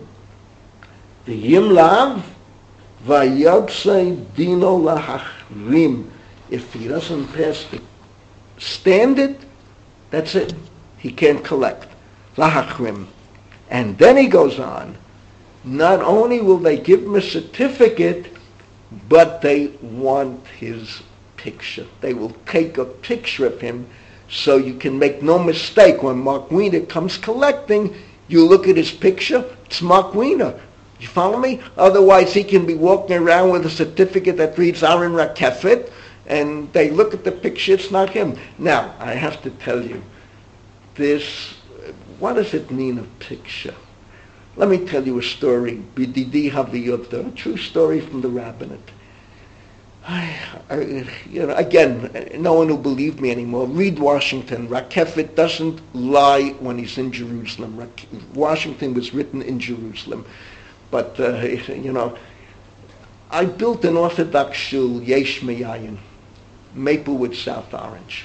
V'yim lav, v'yabsei dino lahachrim. If he doesn't pass the standard, that's it. He can't collect. Lahachrim. And then he goes on. Not only will they give him a certificate, but they want his picture. They will take a picture of him so you can make no mistake. When Mark Wiener comes collecting, you look at his picture, it's Mark Wiener. You follow me? Otherwise, he can be walking around with a certificate that reads Aaron Rakefet, and they look at the picture, it's not him. Now, I have to tell you, this, what does it mean, a picture? Let me tell you a story, Bididi Haviyuta, a true story from the rabbinate. I, I, you know, again, no one will believe me anymore. Read Washington. Rakefet doesn't lie when he's in Jerusalem. Rak- Washington was written in Jerusalem. But, uh, you know, I built an Orthodox shul, Yesh Meyayin, Maplewood, South Orange.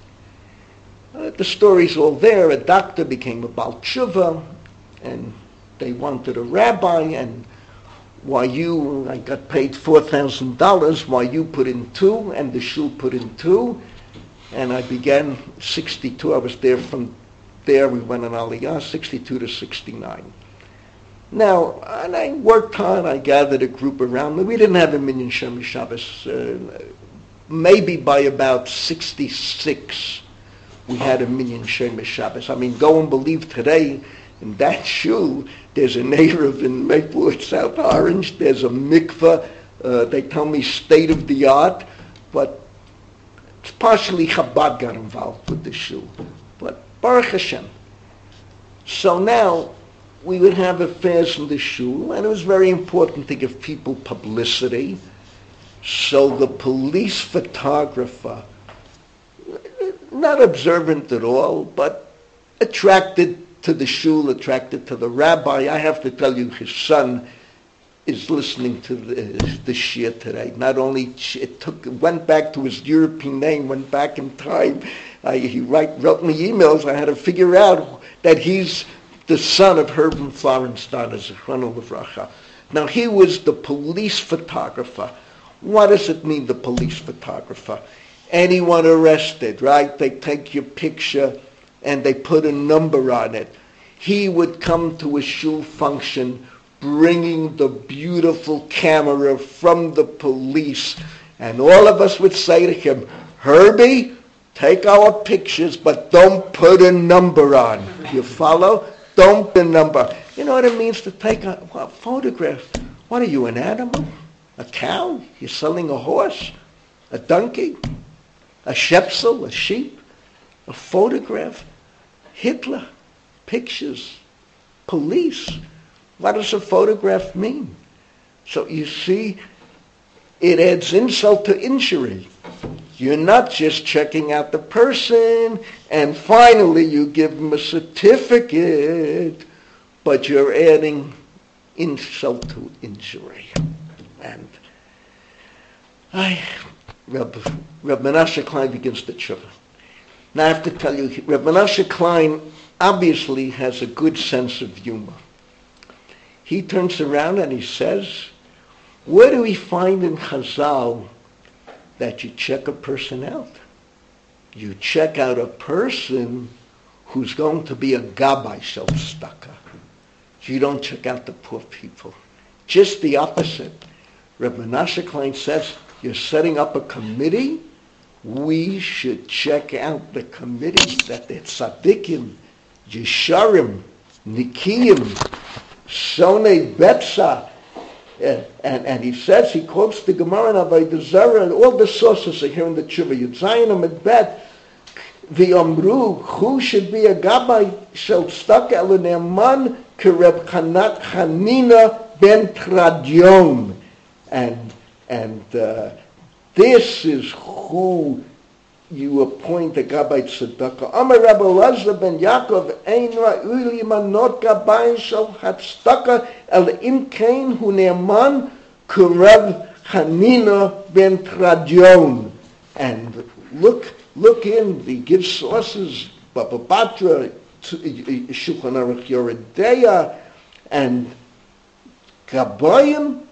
Uh, the story's all there. A doctor became a Baal Tshuva, and they wanted a rabbi, and while you, I got paid four thousand dollars, while you put in two, and the shul put in two, and I began sixty-two. I was there from there, we went on Aliyah, sixty-two to sixty-nine. Now, and I worked hard, I gathered a group around me. We didn't have a minyan Shem Shabbos. Uh, maybe by about sixty-six, we had a minyan Shem Shabbos. I mean, go and believe today, in that shul, there's a Neighbor in Maplewood, South Orange, there's a mikveh, uh, they tell me state of the art, but it's partially Chabad got involved with the shul. But Baruch Hashem. So now, we would have affairs in the shul, and it was very important to give people publicity. So the police photographer, not observant at all, but attracted to the shul, attracted to the rabbi. I have to tell you, his son is listening to the, the shir today. Not only it took, went back to his European name, went back in time. I, he write, wrote me emails. I had to figure out that he's the son of Herman Florenstein, Zichrono Livracha. Now, he was the police photographer. What does it mean, the police photographer? Anyone arrested, right? They take your picture and they put a number on it. He would come to a shul function bringing the beautiful camera from the police, and all of us would say to him, Herbie, take our pictures, but don't put a number on. You follow? Don't put a number. You know what it means to take a, a photograph? What are you, an animal? A cow? You're selling a horse? A donkey? A shepsel? A sheep? A photograph? Hitler? Pictures? Police? What does a photograph mean? So you see, it adds insult to injury. You're not just checking out the person, and finally you give them a certificate, but you're adding insult to injury. And I, Reb, Reb Menashe Klein begins the tshuva. Now I have to tell you, Reb Menashe Klein obviously has a good sense of humor. He turns around and he says, where do we find in Chazal that you check a person out? You check out a person who's going to be a gabbai shel tzedakah. You don't check out the poor people. Just the opposite. Reb Menashe Klein says, you're setting up a committee. We should check out the committee that they're tzaddikim, yesharim, nikiyim, sonei betza. And, and, and he says, he quotes the Gemara and Avodah Zarah, and all the sources are here in the Tshuva. Yudzayin Amid Bet, the Amru, who should be a gabbai shel tzedakah el ne'eman kereb Chanat Hanina ben Tradion. And, and uh, this is who you appoint a gabbai tzedakah. Amar Rabbi Elazar ben Yaakov, ein ra'ui limanot gabbai shel tzedakah el im kein hu ne'eman kereb Hanina ben Tradion. And look, look in, he gives sources, Baba Batra, Shulchan Aruch Yoreh Deah, and Gabbayim,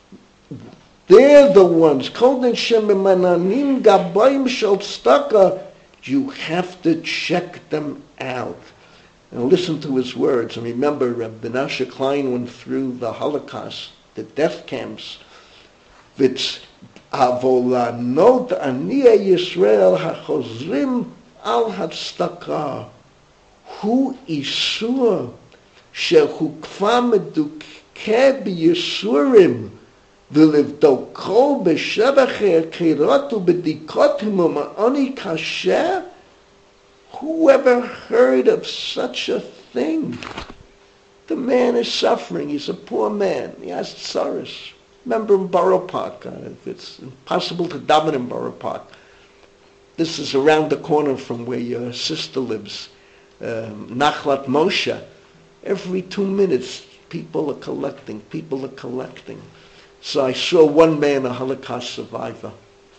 they're the ones. Koden shememananim Gabbayim shel tzedakah. You have to check them out. And listen to his words. And remember, Reb Menashe Klein went through the Holocaust, the death camps. It's avolanot aniyah Yisrael hachozrim al hatzedakah. Hu isur shehukva medukeh b'yisurim v'livdoko b'shevach kirot u'b'dikot himuma'oni kasher. Whoever heard of such a thing? The man is suffering. He's a poor man. He has tsaros. Remember in Borough Park, uh, if it's impossible to daven in Borough Park, this is around the corner from where your sister lives, um, Nachlat Moshe. Every two minutes, people are collecting, people are collecting. So I saw one man, a Holocaust survivor.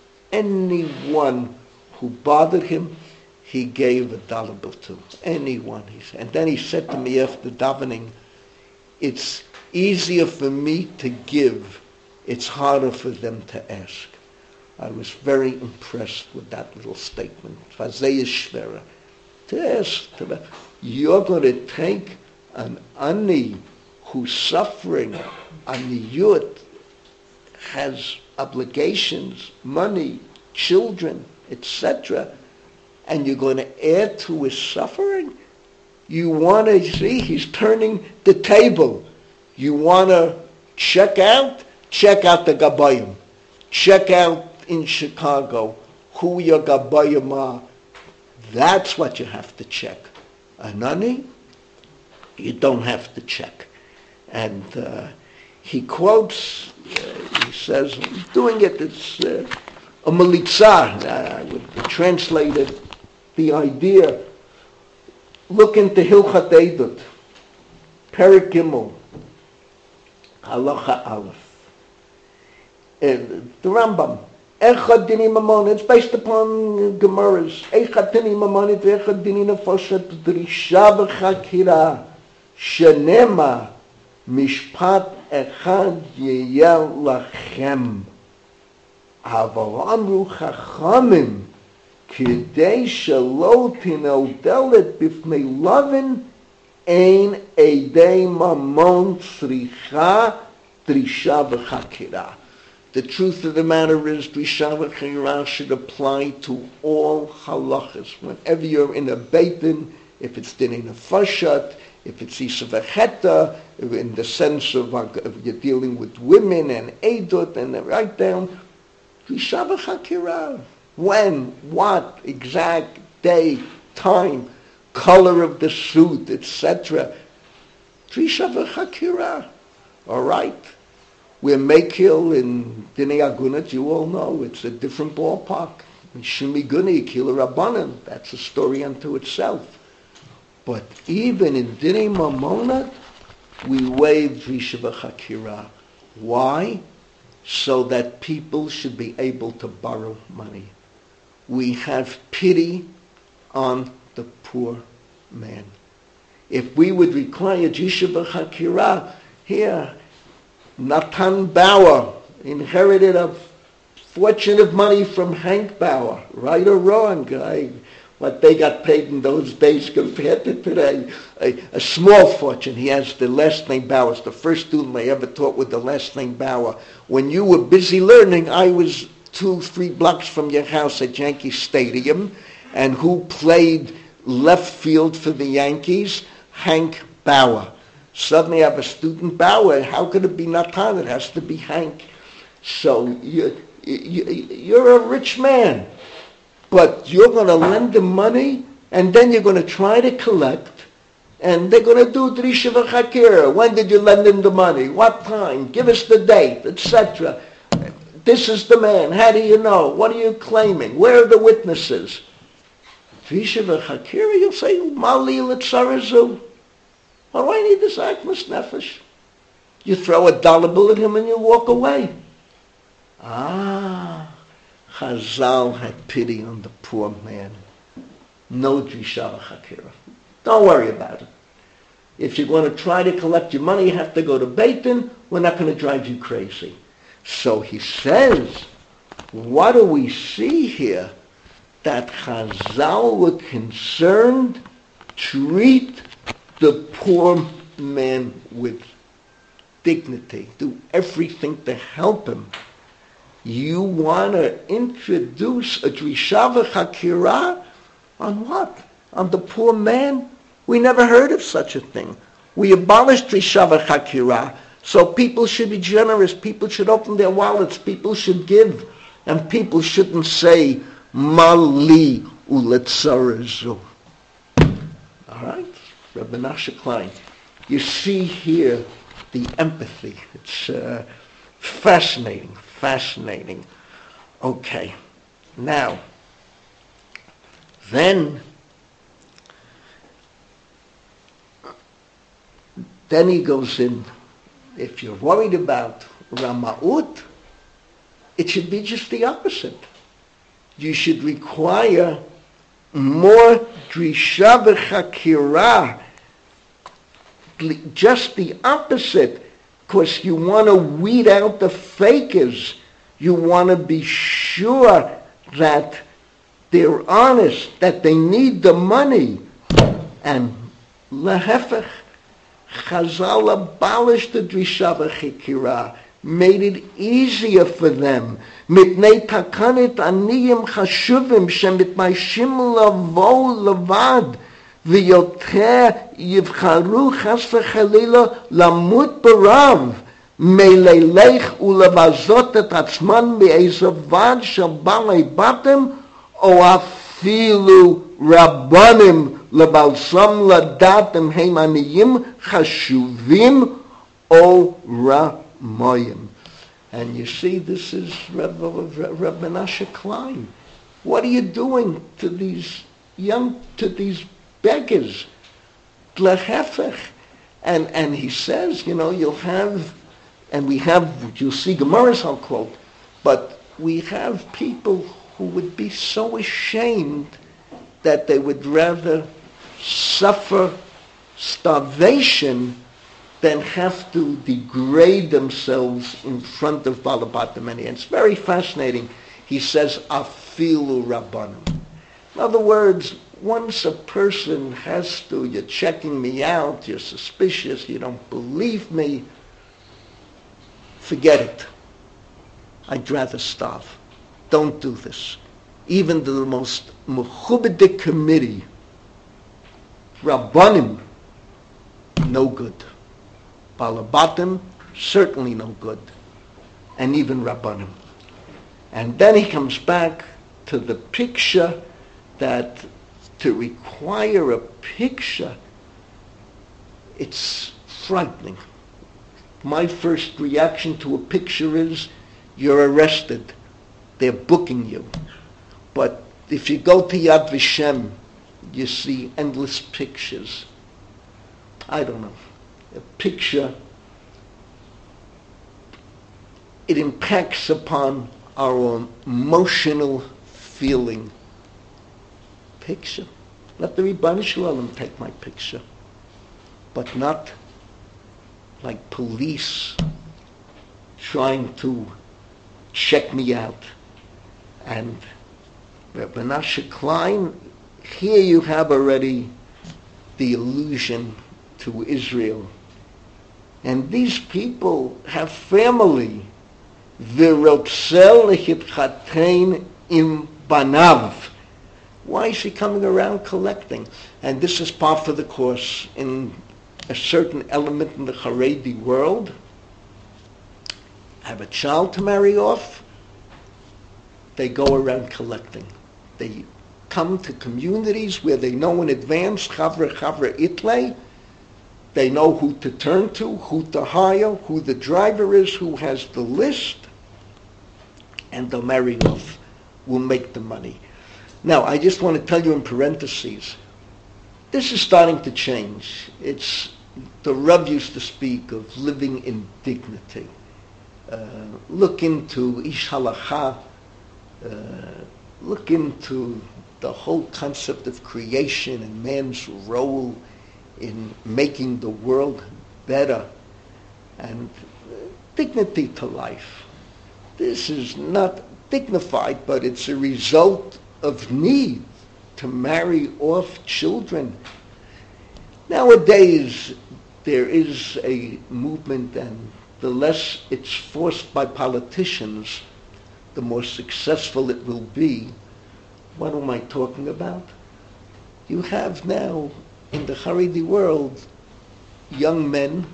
Anyone who bothered him, he gave a dollar bill to. Anyone. He said. And then he said to me after davening, it's easier for me to give. It's harder for them to ask. I was very impressed with that little statement. Fazei Shvera. To ask, to, you're going to take an ani who's suffering, aniyut, has obligations, money, children, et cetera, and you're going to add to his suffering? You want to see, he's turning the table. You want to check out? Check out the Gabbayim. Check out in Chicago who your Gabbayim are. That's what you have to check. Anani, you don't have to check. And uh, he quotes, uh, he says, doing it, it's uh, a malitzah. I would translate it, the idea. Look into Hilchat Eidut, Perek Gimel, Halacha Aleph. And the Rambam, Echad Dini Mamon, it's based upon Gemaras. Echad Dini Mamon, Echad Dini Nefoshet, Drisha B'Chakira. Shenema mishpat echad yeyel lachem. Aval amru chachamim kidei shelo tineldelet bifnei lavin ein edei mamon tzricha drisha v'chakira. The truth of the matter is, Drisha v'chakira should apply to all halachas. Whenever you're in a Beit Din, if it's dinei nefashat, if it's isa v'cheta, in the sense of, uh, of you're dealing with women and edut, and right down, Drisha v'chakira. When, what, exact day, time, color of the suit, et cetera. Drisha v'chakira. All right? We're Mekil in Dinei Agunat, you all know, it's a different ballpark. In Shumi Guni, Kila Rabbanan, that's a story unto itself. But even in Dinei Mamonat, we waive Drisha v'chakira. Why? So that people should be able to borrow money. We have pity on the poor man. If we would require Drisha v'chakira, here, Natan Bauer inherited a fortune of money from Hank Bauer, right or wrong, I, what they got paid in those days compared to today, a, a small fortune. He has the last name Bauer. It's the first student I ever taught with the last name Bauer. When you were busy learning, I was two, three blocks from your house at Yankee Stadium, and who played left field for the Yankees? Hank Bauer. Suddenly I have a student Bauer. How could it be Natan? It has to be Hank. So you, you, you're a rich man, but you're going to lend them money, and then you're going to try to collect, and they're going to do Drisha v'chakira. When did you lend them the money? What time? Give us the date, et cetera. This is the man. How do you know? What are you claiming? Where are the witnesses? Drisha v'chakira, you'll say, Mali l'tzarazu. What do I need this akmas nefesh? You throw a dollar bill at him and you walk away. Ah, Chazal had pity on the poor man. No Drisha v'chakira. Don't worry about it. If you're going to try to collect your money, you have to go to Beit Din. We're not going to drive you crazy. So he says, what do we see here? That Chazal were concerned treat the poor man with dignity, do everything to help him. You want to introduce a Drisha v'chakira on what? On the poor man? We never heard of such a thing. We abolished Drisha v'chakira, so people should be generous, people should open their wallets, people should give, and people shouldn't say, Mali uletzarazu. All right? Rabbi Menashe Klein. You see here the empathy. It's uh, fascinating, fascinating. Okay. Now, then, then he goes in, if you're worried about Rama'ut, it should be just the opposite. You should require more Drisha v'chakira, just the opposite, because you want to weed out the fakers. You want to be sure that they're honest, that they need the money. And lehefech, Chazal abolished the Drisha v'chakira, made it easier for them. Mitnei takanit aniyim chashuvim shemitmayshim lavo levad v'yoter yivcharu chas v'chalila lamut barav melelech ulevazot et atzman me'ezavad shel balei batim o afilu rabbanim lebalsam ladatim heim aniyim chashuvim o ramoyim. And you see, this is Rabbi, Rabbi Menashe Klein. What are you doing to these young, to these beggars? Lehefech. And and he says, you know, you'll have, and we have, you'll see Gemara's I'll quote, but we have people who would be so ashamed that they would rather suffer starvation then have to degrade themselves in front of Balabatim. And it's very fascinating. He says, afilu rabbanim. In other words, once a person has to, you're checking me out, you're suspicious, you don't believe me, forget it. I'd rather starve. Don't do this. Even the most mechubadik committee, rabbanim, no good. Balabatim, certainly no good. And even rabbanim. And then he comes back to the picture that to require a picture, it's frightening. My first reaction to a picture is, you're arrested. They're booking you. But if you go to Yad Vashem, you see endless pictures. I don't know. A picture, it impacts upon our emotional feeling. Picture. Let the Rebbeinu Shalom take my picture. But not like police trying to check me out. And Menashe Klein, here you have already the allusion to Israel. And these people have family. V'rotzel lehitchatein im banav. Why is he coming around collecting? And this is part of the course. In a certain element in the Haredi world, have a child to marry off, they go around collecting. They come to communities where they know in advance, chavre chavre itle, they know who to turn to, who to hire, who the driver is, who has the list, and they'll marry off, will make the money. Now, I just want to tell you in parentheses, this is starting to change. It's, the Rav used to speak of living in dignity. Uh, look into Ish Halacha, uh, look into the whole concept of creation and man's role in making the world better, and uh, dignity to life. This is not dignified, but it's a result of need to marry off children. Nowadays, there is a movement, and the less it's forced by politicians, the more successful it will be. What am I talking about? You have now, in the Haredi world, young men,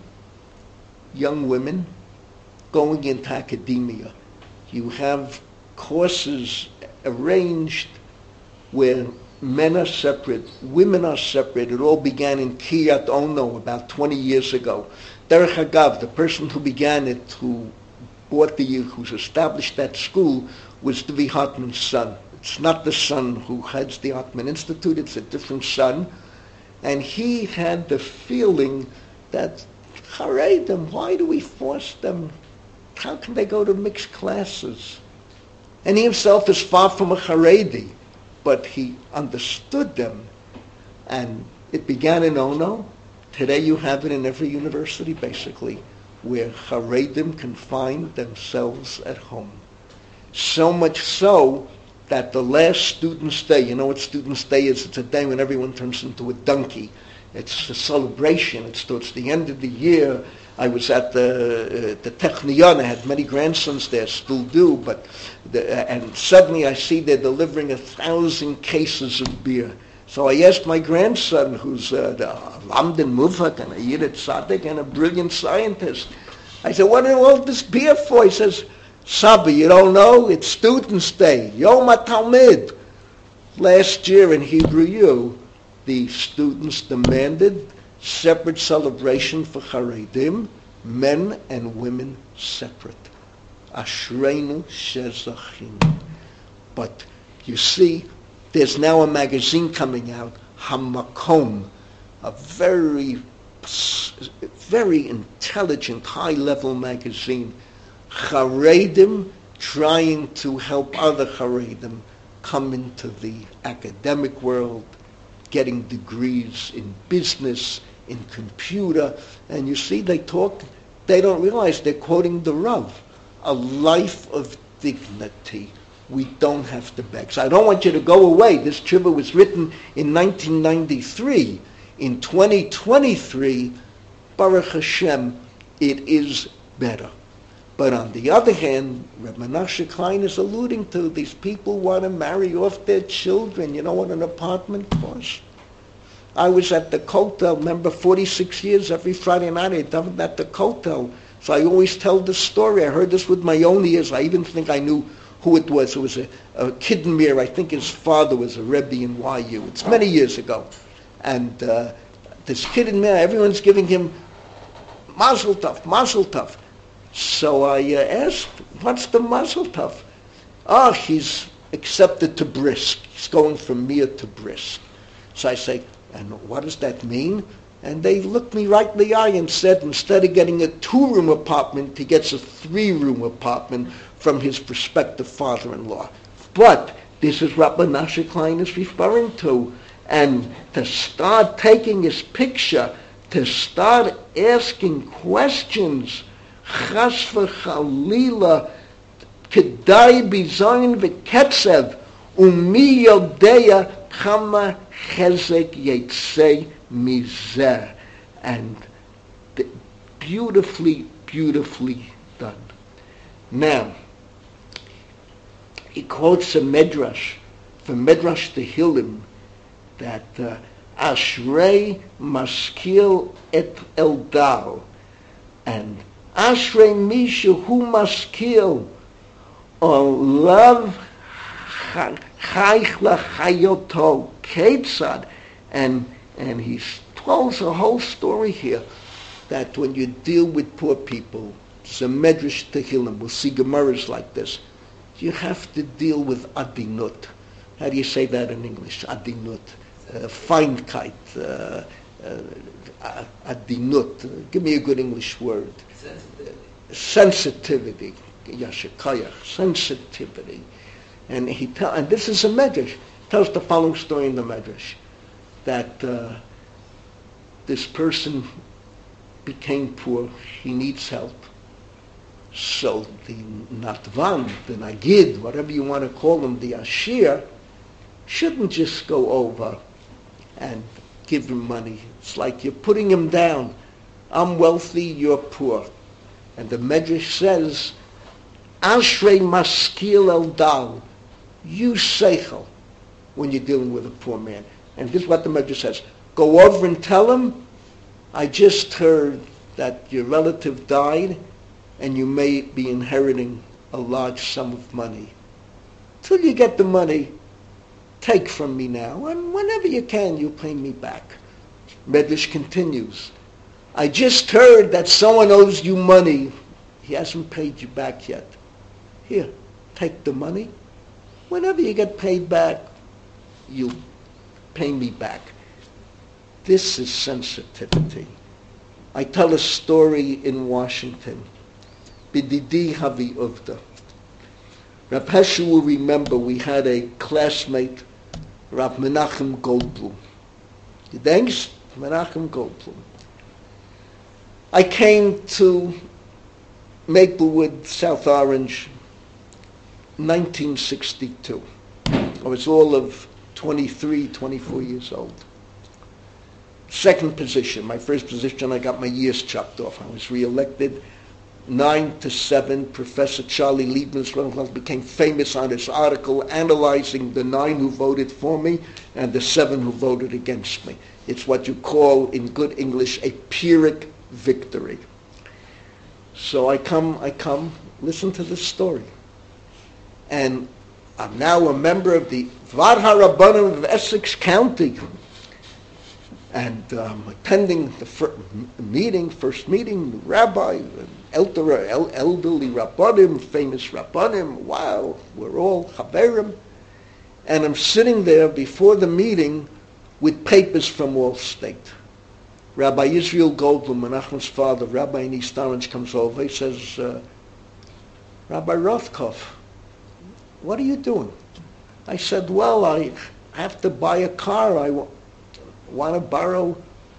young women going into academia. You have courses arranged where men are separate, women are separate. It all began in Kiryat Ono about twenty years ago. Derech Hagav, the person who began it, who bought the, who's established that school, was Dvi Hartman's son. It's not the son who heads the Hartman Institute, it's a different son. And he had the feeling that, Haredim, why do we force them? How can they go to mixed classes? And he himself is far from a Haredi, but he understood them. And it began in Ono. Today you have it in every university, basically, where Haredim can find themselves at home. So much so that the last Students' Day, you know what Students' Day is? It's a day when everyone turns into a donkey. It's a celebration. It's towards the end of the year. I was at the uh, the Technion. I had many grandsons there, still do, but the, and suddenly I see they're delivering a thousand cases of beer. So I asked my grandson, who's uh, the Lamden Muvak and a Yidit Tzaddik and a brilliant scientist, I said, what are all this beer for? He says, Saba, you don't know? It's Students' Day, Yom HaTalmid. Last year in Hebrew U, the students demanded separate celebration for Haredim, men and women separate. Ashreinu shezachinu. But you see, there's now a magazine coming out, Hamakom, a very, very intelligent, high-level magazine. Haredim trying to help other Haredim come into the academic world, getting degrees in business, in computer, and you see they talk, they don't realize they're quoting the Rav. A life of dignity. We don't have to beg. So I don't want you to go away. This tshuva was written in nineteen ninety-three. In twenty twenty-three, Baruch Hashem, it is better. But on the other hand, Reb Menashe Klein is alluding to, these people want to marry off their children. You know what an apartment costs? I was at the Kotel, remember, forty-six years, every Friday night I davened at the Kotel. So I always tell this story. I heard this with my own ears. I even think I knew who it was. It was a, a Kid Mir. I think his father was a Rebbe in Y U. It's many years ago. And uh, this Kid Mir, everyone's giving him Mazel Tov, Mazel Tov. So I uh, asked, what's the Mazel Tov? Oh, he's accepted to Brisk. He's going from Mir to Brisk. So I say, and what does that mean? And they looked me right in the eye and said, instead of getting a two-room apartment, he gets a three-room apartment from his prospective father-in-law. But this is what Menashe Klein is referring to. And to start taking his picture, to start asking questions, chas v'chalila, kedai bizayin v'ketzev, umi yodea chama chezek yetzei mizeh. And beautifully, beautifully done. Now, he quotes a Medrash, from Medrash Tehillim, that uh, Ashrei maskil et eldal, and Ashrei mishu hu maskil, or love chaych lachayoto ketzad, and and he tells a whole story here that when you deal with poor people, it's a Medrash Tehillim, we'll see Gemaras like this, you have to deal with adinut. How do you say that in English? Adinut. Uh, Feinkeit. Uh, uh, adinut. Uh, give me a good English word. Sensitivity. Yashikayach. Sensitivity. And he tell, and this is a Medrash. Tells the following story in the Medrash. That uh, this person became poor. He needs help. So the Natvan, the Nagid, whatever you want to call him, the Ashir, shouldn't just go over and give him money. It's like you're putting him down. I'm wealthy, you're poor. And the Medrash says, Ashrei maskil el dal, use seichel when you're dealing with a poor man. And this is what the Medrash says. Go over and tell him, I just heard that your relative died and you may be inheriting a large sum of money. Till you get the money, take from me now, and whenever you can, you pay me back. Medrash continues. I just heard that someone owes you money. He hasn't paid you back yet. Here, take the money. Whenever you get paid back, you pay me back. This is sensitivity. I tell a story in Washington. Bididi Havi Uvda. Rab Heschel will remember we had a classmate, Rab Menachem Goldblum. You denkst? Menachem Goldblum. I came to Maplewood, South Orange, nineteen sixty-two. I was all of twenty-three, twenty-four years old. Second position. My first position, I got my years chopped off. I was reelected. Nine to seven, Professor Charlie Liebman became famous on his article analyzing the nine who voted for me and the seven who voted against me. It's what you call, in good English, a Pyrrhic victory. So I come, I come, listen to this story. And I'm now a member of the Vad HaRabbanim of Essex County. And um, attending the fir- meeting, first meeting, the rabbi, elder, el- elderly rabbanim, famous rabbanim, wow, we're all chaverim. And I'm sitting there before the meeting with papers from all state. Rabbi Israel Goldblum, Menachem's father, rabbi in East Orange, comes over. He says, uh, Rabbi Rothkopf, what are you doing? I said, well, I have to buy a car. I w- want to borrow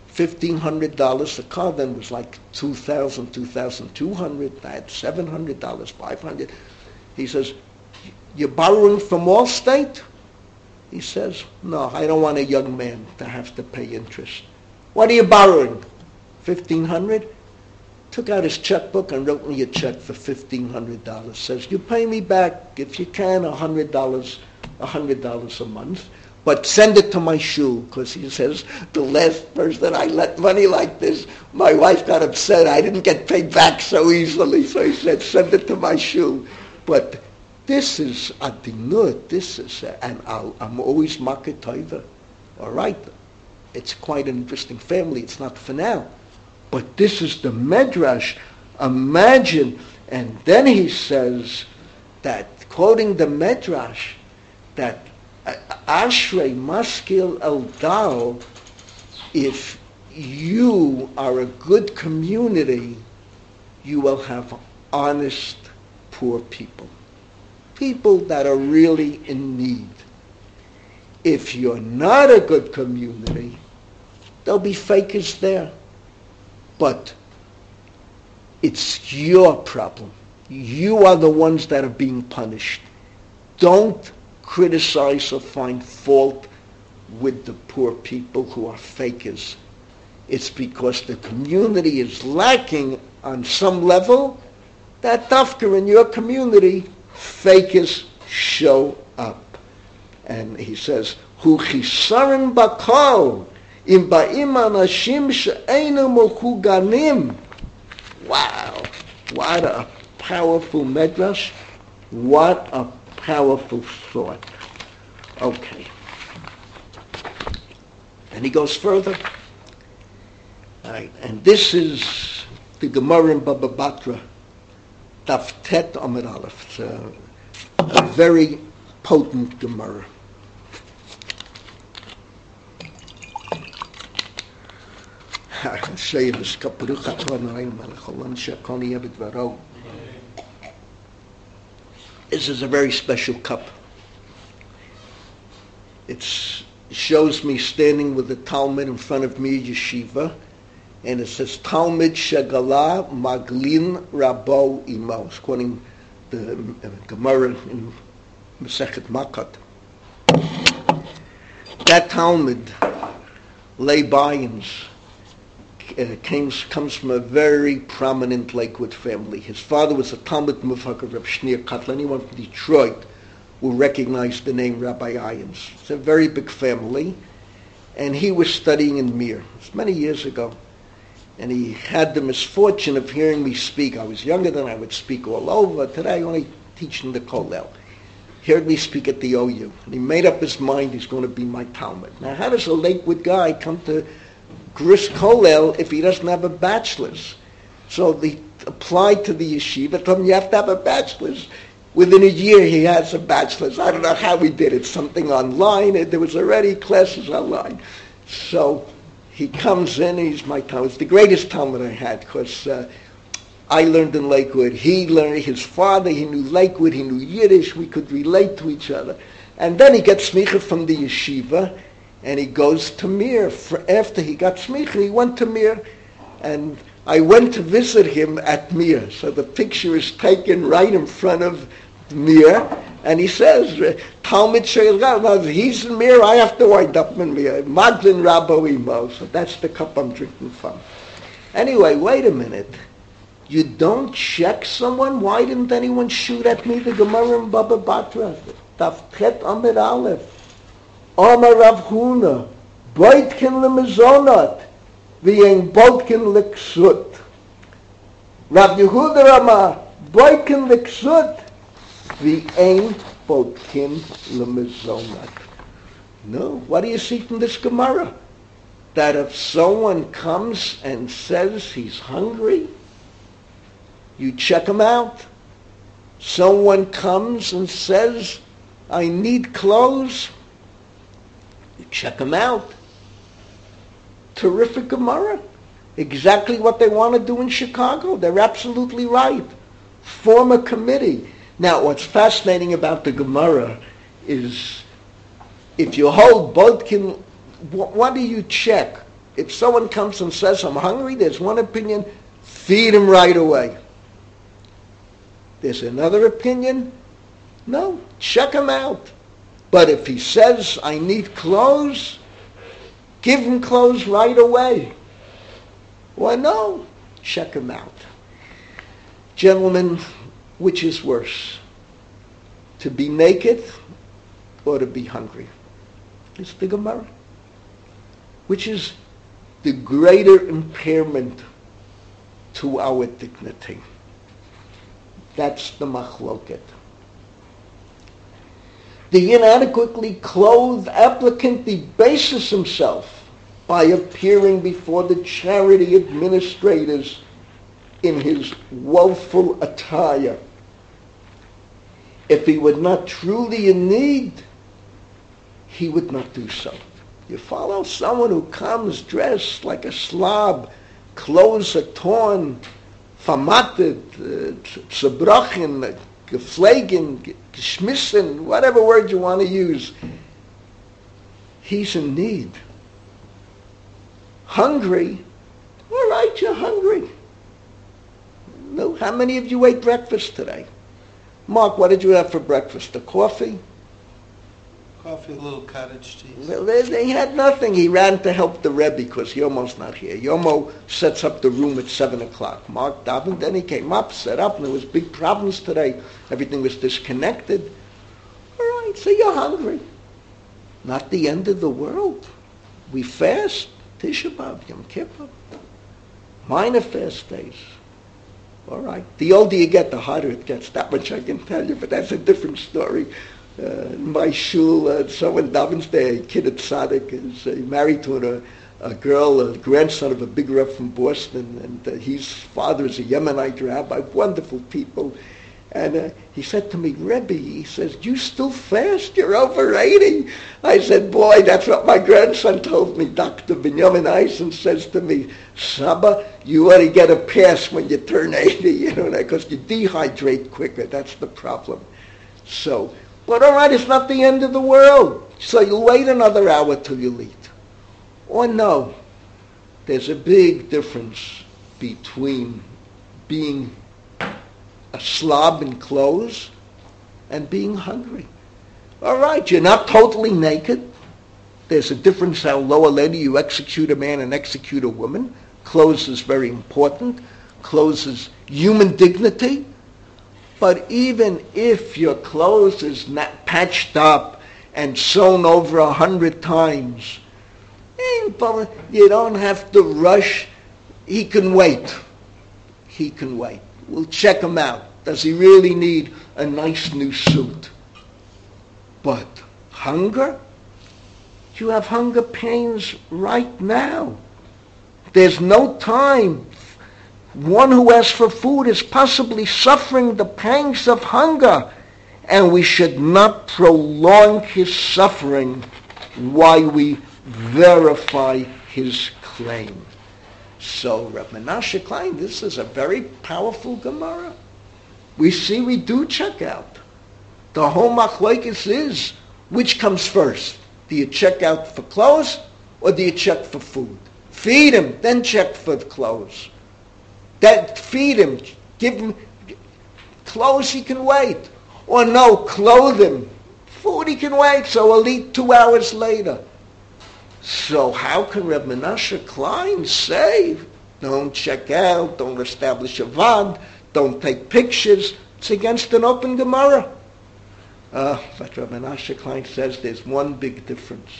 fifteen hundred dollars. The car then was like two thousand dollars, two thousand two hundred dollars. I had seven hundred dollars, five hundred dollars. He says, you're borrowing from Allstate? He says, no, I don't want a young man to have to pay interest. What are you borrowing? fifteen hundred dollars? Took out his checkbook and wrote me a check for fifteen hundred dollars. Says, you pay me back, if you can, one hundred dollars, one hundred dollars a month. But send it to my shul, because he says, the last person I let money like this, my wife got upset. I didn't get paid back so easily. So he said, send it to my shul. But this is adinut, this is, and I'll, I'm always makir tova. All right, it's quite an interesting family. It's not for now. But this is the Medrash. Imagine, and then he says that, quoting the Medrash, that Ashrei Maskil El Dal, if you are a good community, you will have honest, poor people. People that are really in need. If you're not a good community, there'll be fakers there. But it's your problem. You are the ones that are being punished. Don't criticize or find fault with the poor people who are fakers. It's because the community is lacking on some level that dafka in your community, fakers show up. And he says, Hu chisaron bakol im ba'im anashim she'einu mochuganim. Wow, what a powerful medrash. What a powerful thought. Okay. And he goes further. All right, and this is the Gemara in Baba Batra, Daf Tet Amud Aleph. It's a, a very potent Gemara. This is a very special cup. It shows me standing with the Talmud in front of me, yeshiva, and it says, Talmud Shagala Maglin Rabo Imo. It's quoting the uh, Gemara in Masechet Makkot. That Talmud, Lei Bayins, uh, came, comes from a very prominent Lakewood family. His father was a Talmud Mufakar, Reb Shneur Kotler. Anyone from Detroit will recognize the name Rabbi Ayans. It's a very big family. And he was studying in Mir. It's many years ago. And he had the misfortune of hearing me speak. I was younger than I would speak all over. Today I only teach in the Kollel. He heard me speak at the O U. And he made up his mind he's going to be my Talmud. Now how does a Lakewood guy come to Gris Kollel if he doesn't have a bachelor's? So they applied to the yeshiva, told him you have to have a bachelor's. Within a year he has a bachelor's. I don't know how he did it. Something online. There was already classes online. So he comes in, he's my Talmud. It's the greatest Talmud I had, because uh, I learned in Lakewood. He learned, his father, he knew Lakewood, he knew Yiddish, we could relate to each other. And then he gets smicha from the yeshiva, and he goes to Mir. For after he got smicha, he went to Mir, and I went to visit him at Mir. So the picture is taken right in front of Mir, and he says, Talmud Sheil, he's in Mir, I have to wind up in Mir. Maglin Rabo Imo. So that's the cup I'm drinking from. Anyway, wait a minute. You don't check someone? Why didn't anyone shoot at me? The Gemara in Baba Batra. Daf Tet Amud Aleph. Amar Rav Huna. Boitkin lemezonot. V'yein boitkin leksut. Rav Yehuda Amar. Boitkin leksut. V'yein boitkin lemezonot. No, what do you see from this Gemara? That if someone comes and says he's hungry, you check him out. Someone comes and says, I need clothes, you check him out. Terrific Gemara. Exactly what they want to do in Chicago. They're absolutely right. Form a committee. Now, what's fascinating about the Gemara is if you hold Bodkin, what, what do you check? If someone comes and says, I'm hungry, there's one opinion, feed him right away. There's another opinion, no, check him out. But if he says, I need clothes, give him clothes right away. Well, no, check him out. Gentlemen, which is worse? To be naked or to be hungry? It's the Gemara. Which is the greater impairment to our dignity? That's the machloket. The inadequately clothed applicant debases himself by appearing before the charity administrators in his woeful attire. If he were not truly in need, he would not do so. You follow someone who comes dressed like a slob, clothes are torn, vermattet, zerbrochen, geflagen, geschmissen, whatever word you want to use. He's in need. Hungry? All right, you're hungry. No, how many of you ate breakfast today? Mark, what did you have for breakfast? A coffee? Coffee, a little cottage cheese. Well, they, they had nothing. He ran to help the Rebbe because Yomo's not here. Yomo sets up the room at seven o'clock. Mark davened, then he came up, set up, and there was big problems today. Everything was disconnected. All right, so you're hungry. Not the end of the world. We fast. Tisha B'Av, Yom Kippur. Minor fast days. All right. The older you get, the harder it gets. That much I can tell you, but that's a different story. Uh, in my shul, uh, someone davens there, a kid at Tzaddik is uh, married to a, a girl, a grandson of a big Rebbe from Boston, and uh, his father is a Yemenite rabbi, wonderful people. And uh, he said to me, Rebbe, he says, you still fast? You're over eighty. I said, boy, that's what my grandson told me. Doctor Benjamin Eisen says to me, Saba, you ought to get a pass when you turn eighty, you know, because you dehydrate quicker. That's the problem. So, but all right, it's not the end of the world. So you'll wait another hour till you eat. Or no, there's a big difference between being a slob in clothes and being hungry. All right, you're not totally naked. There's a difference how lower lady you execute a man and execute a woman. Clothes is very important. Clothes is human dignity. But even if your clothes is not patched up and sewn over a hundred times, you don't have to rush. He can wait. He can wait. We'll check him out. Does he really need a nice new suit? But hunger? You have hunger pains right now. There's no time. One who asks for food is possibly suffering the pangs of hunger, and we should not prolong his suffering while we verify his claim. So, Reb Menashe Klein, this is a very powerful Gemara. We see we do check out. The whole machlokes is, which comes first? Do you check out for clothes, or do you check for food? Feed him, then check for the clothes. That feed him, give him clothes, he can wait. Or no, clothe him. Food he can wait, so he'll eat two hours later. So how can Reb Menashe Klein say, don't check out, don't establish a vad, don't take pictures? It's against an open Gemara. Uh, but Reb Menashe Klein says there's one big difference.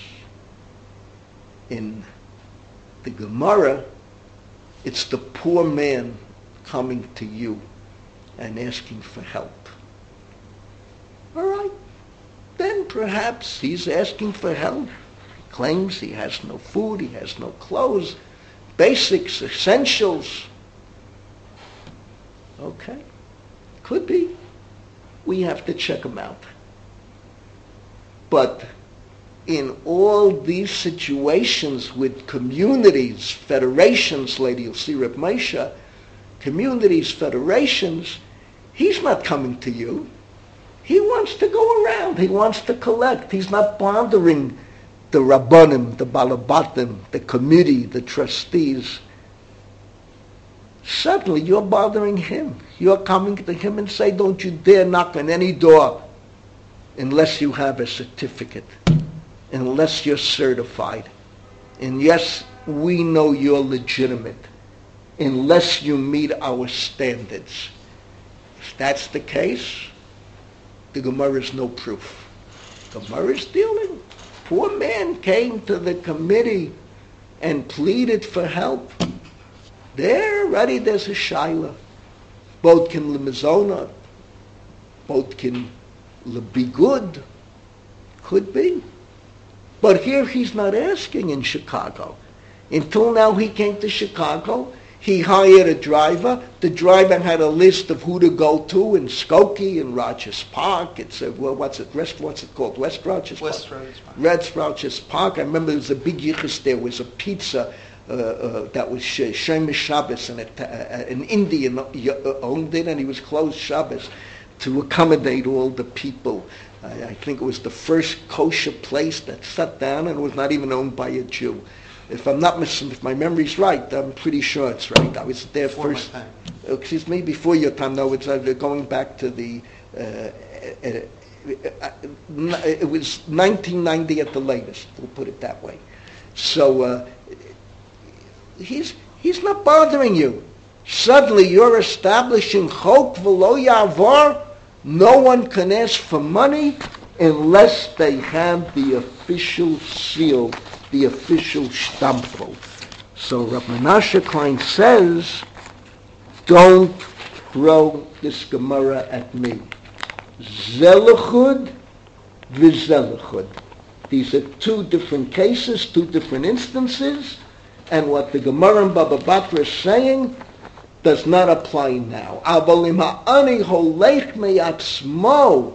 In the Gemara, it's the poor man coming to you and asking for help. All right, then perhaps he's asking for help. He claims he has no food, he has no clothes, basics, essentials. Okay, could be. We have to check him out. But in all these situations with communities, federations, lady, you'll see Reb Moshe, communities, federations, he's not coming to you. He wants to go around. He wants to collect. He's not bothering the Rabbanim, the Balabatim, the committee, the trustees, suddenly you're bothering him. You're coming to him and say, don't you dare knock on any door unless you have a certificate, unless you're certified. And yes, we know you're legitimate, unless you meet our standards. If that's the case, the Gemara is no proof. The Gemara is dealing. Poor man came to the committee and pleaded for help. There already there's a shaila. Both can lemizona, both can be good. Could be. But here he's not asking in Chicago. Until now he came to Chicago. He hired a driver. The driver had a list of who to go to in Skokie and Rogers Park. It's a, well, what's it? West, what's it called? West Rogers Park. West Rogers Park. West Rogers Park. I remember there was a big yichus there. There was a pizza uh, uh, that was uh, Shemesh Shabbos, and it, uh, an Indian owned it, and he was closed Shabbos to accommodate all the people. I, I think it was the first kosher place that sat down, and it was not even owned by a Jew. If I'm not missing, if my memory's right, I'm pretty sure it's right. I was there Before first. my time. Excuse me, before your time. No, it's uh, going back to the. Uh, uh, uh, it was nineteen ninety at the latest. We'll put it that way. So uh, he's he's not bothering you. Suddenly you're establishing chok v'lo ya'avor. No one can ask for money unless they have the official seal, the official stampo. So Rav Menashe Klein says, don't throw this Gemara at me. Zelachud v'zelachud. These are two different cases, two different instances, and what the Gemara in Baba Batra is saying does not apply now. Aval im ha'ani holech me'atzmo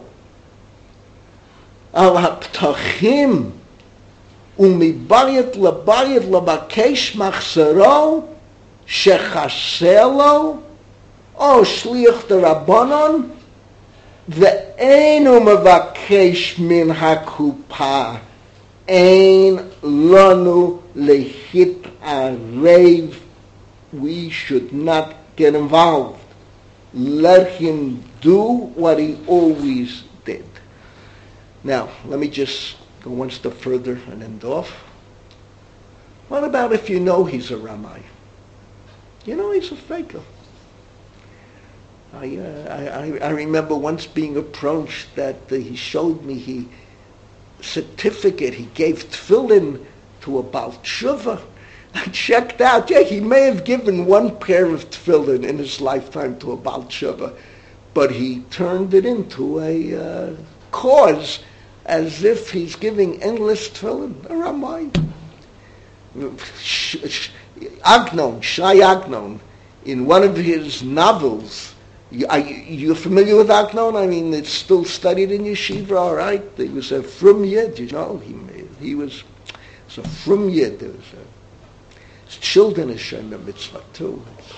al ha'ptachim umibayit labayit labakesh machzero shechaselo o shliach derabanan ve'enu mevakesh min hakupa ein lanu lehit arev. We should not get involved. Let him do what he always did. Now, let me just go one step further and end off. What about if you know he's a Ramai? You know he's a faker. I, uh, I, I remember once being approached that uh, he showed me he certificate. He gave tefillin to a Baal Tshuva. I checked out. Yeah, he may have given one pair of tefillin in his lifetime to a Baal Tshuva, but he turned it into a uh, cause as if he's giving endless tefillin. A Ramai. Agnon, Shai Agnon, in one of his novels, you, are you familiar with Agnon? I mean, it's still studied in yeshiva, all right? He was a frum yid, you know. He he was, was a frum yid. There was a, his children is Shem Mitzvah too.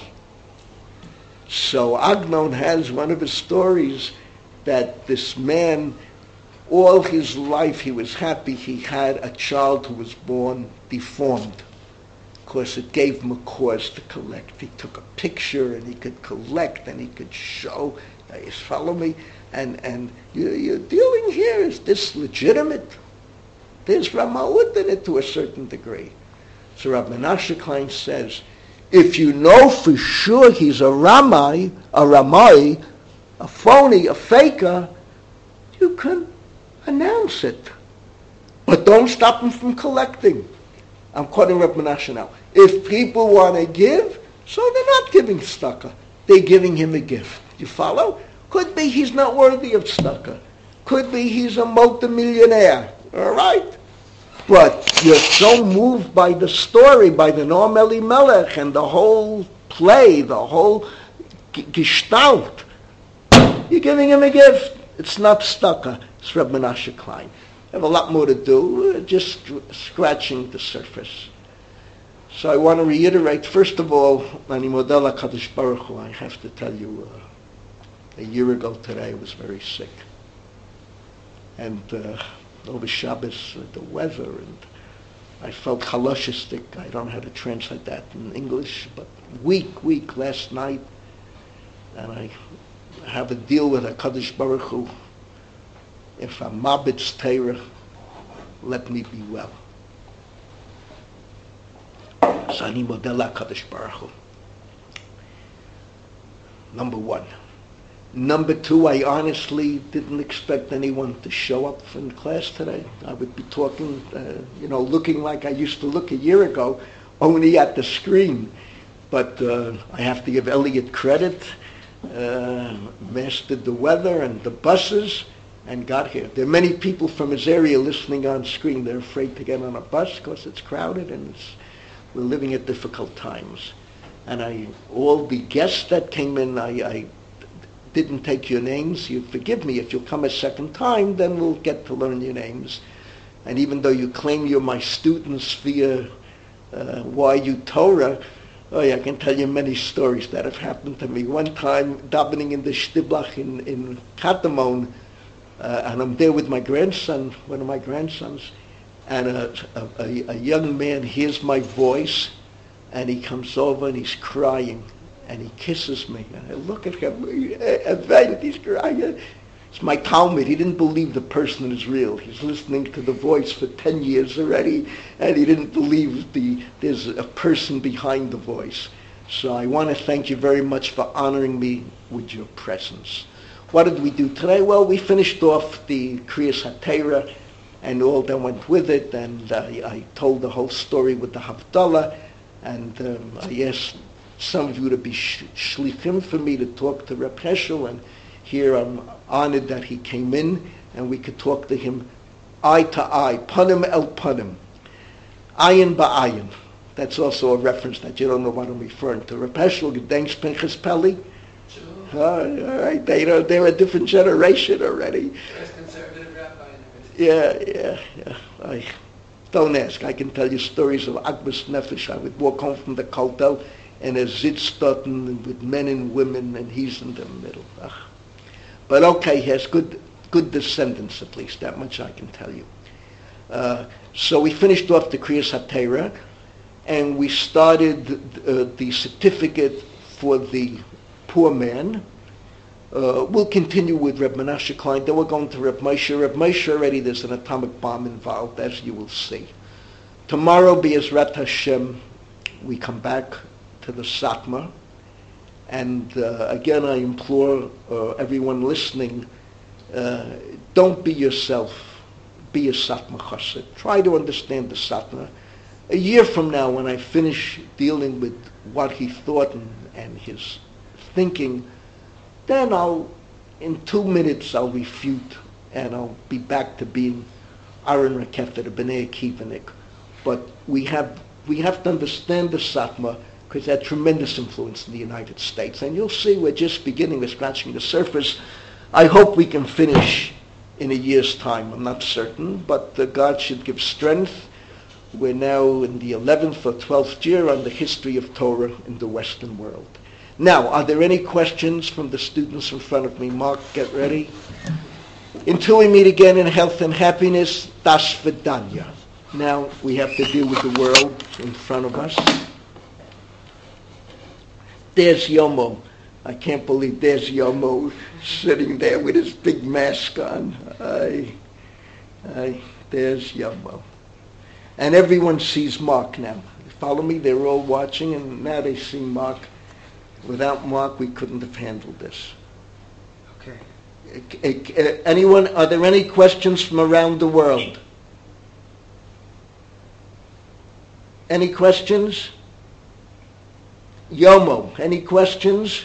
So Agnon has one of his stories that this man, all his life he was happy he had a child who was born deformed. Of course, it gave him a cause to collect. He took a picture and he could collect and he could show. Uh, you follow me? And and you, you're dealing here, is this legitimate? There's Ramaut in it to a certain degree. So Rav Menashe Klein says, if you know for sure he's a Ramai, a Ramai, a phony, a faker, you can announce it. But don't stop him from collecting. I'm quoting Rav Menashe now. If people want to give, so they're not giving tzedakah. They're giving him a gift. You follow? Could be he's not worthy of tzedakah. Could be he's a multimillionaire. All right? But you're so moved by the story, by the Noam Elimelech and the whole play, the whole g- gestalt. You're giving him a gift. It's not tzedakah. It's Rav Menashe Klein. I have a lot more to do, uh, just scratching the surface. So I want to reiterate, first of all, Ani Model HaKadosh Baruch Hu, I have to tell you, uh, a year ago today I was very sick. And uh, over Shabbos, uh, the weather, and I felt haloshistic. I don't know how to translate that in English, but weak, weak last night, and I have a deal with HaKadosh Baruch Hu. If I'm mabitz Torah, let me be well. So ani model HaKadosh Baruch Hu. Number one. Number two, I honestly didn't expect anyone to show up in class today. I would be talking, uh, you know, looking like I used to look a year ago, only at the screen. But uh, I have to give Elliot credit. Uh, mastered the weather and the buses and got here. There are many people from his area listening on screen. They're afraid to get on a bus because it's crowded and it's, we're living at difficult times. And I, all the guests that came in, I, I didn't take your names. You forgive me. If you'll come a second time, then we'll get to learn your names. And even though you claim you're my students via uh, Y U Torah, oh yeah, I can tell you many stories that have happened to me. One time, davening in the Shtiblach in, in Katamon, uh, and I'm there with my grandson, one of my grandsons, and a, a, a young man hears my voice, and he comes over and he's crying, and he kisses me. And I look at him, and he's crying. It's my Talmud. He didn't believe the person is real. He's listening to the voice for ten years already, and he didn't believe the there's a person behind the voice. So I want to thank you very much for honoring me with your presence. What did we do today? Well, we finished off the Kriyas HaTorah and all that went with it, and I, I told the whole story with the Havdalah, and um, I asked some of you to be sh- shlichim for me to talk to Reb Heschel, and here I'm honored that he came in and we could talk to him eye to eye, panim el panim, ayin ba'ayin. That's also a reference that you don't know what I'm referring to. Reb Heschel gedenks Pinchas Pelli. Sure. Uh, all right, they, they're a different generation already. First conservative rabbi and Yeah, everything. yeah, yeah. I, don't ask. I can tell you stories of Agbus Nefesh. I would walk home from the Kotel and a Zitztotten with men and women, and he's in the middle. Ugh. But okay, he has good good descendants at least, that much I can tell you. Uh, so we finished off the Kriyas HaTorah, and we started uh, the certificate for the poor man. Uh, we'll continue with Reb Menashe Klein, then we're going to Reb Moshe. Reb Moshe already, there's an atomic bomb involved, as you will see. Tomorrow, Be'ezrat Hashem, we come back to the Satmar. And uh, again, I implore uh, everyone listening, uh, don't be yourself, be a Satmar Chassid. Try to understand the Satmar. A year from now, when I finish dealing with what he thought and, and his thinking, then I'll, in two minutes, I'll refute, and I'll be back to being Aaron Raketa, the B'nai Akivanik. But we have we have to understand the Satmar, because they had tremendous influence in the United States. And you'll see we're just beginning, we're scratching the surface. I hope we can finish in a year's time. I'm not certain, but uh, God should give strength. We're now in the eleventh or twelfth year on the history of Torah in the Western world. Now, are there any questions from the students in front of me? Mark, get ready. Until we meet again in health and happiness, das Vidanya. Now we have to deal with the world in front of us. There's Yomo. I can't believe there's Yomo sitting there with his big mask on. Aye, aye, there's Yomo. And everyone sees Mark now. Follow me? They're all watching, and now they see Mark. Without Mark, we couldn't have handled this. Okay. Anyone? Are there any questions from around the world? Any questions? Yomo, any questions?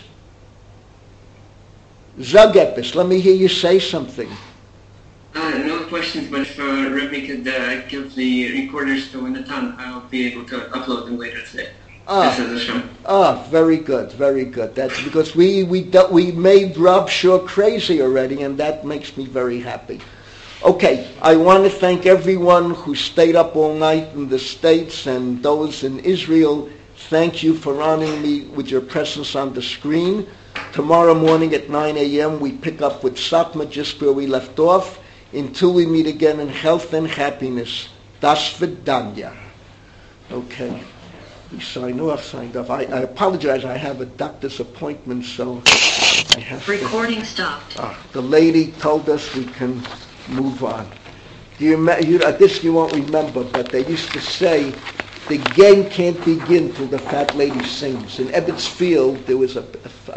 Zagepis, let me hear you say something. Uh, no questions, but if uh, Rebbe could uh, give the recorders to Natan, I'll be able to upload them later today. Ah, ah, very good, very good. That's because we we we made Rob Shaw crazy already, and that makes me very happy. Okay, I want to thank everyone who stayed up all night in the States and those in Israel. Thank you for honoring me with your presence on the screen. Tomorrow morning at nine a.m. we pick up with Satmar just where we left off. Until we meet again in health and happiness. Das Vidanya. Okay. We sign off, signed off. I, I apologize. I have a doctor's appointment, so I have Recording to, stopped. Uh, the lady told us we can move on. Do you, you uh, this you won't remember, but they used to say the game can't begin till the fat lady sings. In Ebbets Field, there was a, a,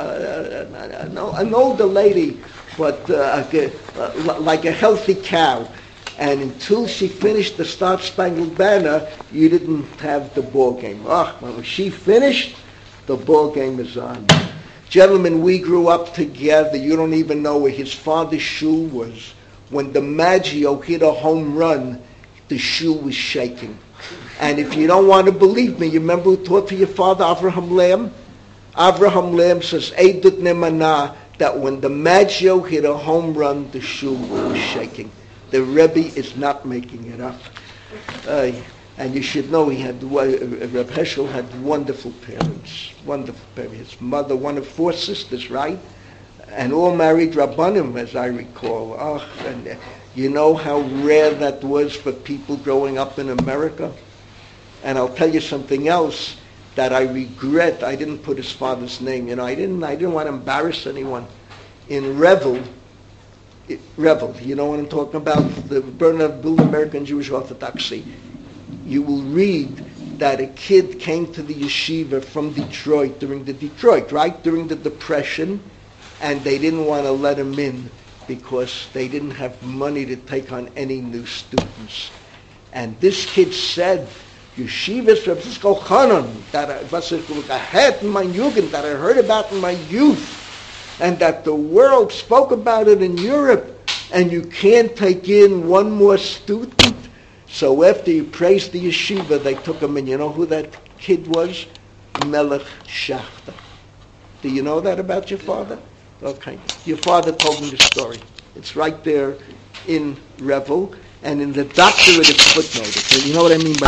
a, a an older lady, but uh, a, like a healthy cow. And until she finished the Star Spangled Banner, you didn't have the ball game. Oh, when she finished, the ball game is on. Gentlemen, we grew up together. You don't even know where his father's shul was. When DiMaggio hit a home run, the shul was shaking. And if you don't want to believe me, you remember who taught for your father, Avraham Lamb? Avraham Lamb says, Eidut Nemanah, that when DiMaggio hit a home run, the shul was shaking. The Rebbe is not making it up. Uh, and you should know he had, Reb Heschel had wonderful parents, wonderful parents. His mother, one of four sisters, right? And all married Rabbanim, as I recall. Oh, and uh, you know how rare that was for people growing up in America? And I'll tell you something else that I regret. I didn't put his father's name. You know, I didn't, I didn't want to embarrass anyone. In Revel, It, Revel, you know what I'm talking about? The Burner of Build American Jewish Orthodoxy. You will read that a kid came to the yeshiva from Detroit during the Detroit, right? During the Depression, and they didn't want to let him in because they didn't have money to take on any new students. And this kid said, Yeshivas Reb Ziskel Chanan, that I, was I had in my Jugend, that I heard about in my youth, and that the world spoke about it in Europe, and you can't take in one more student. So after you praised the yeshiva, they took him in. You know who that kid was? Melech Shafta. Do you know that about your father? Okay. Your father told me the story. It's right there in Revel, and in the doctorate it's footnoted. So you know what I mean by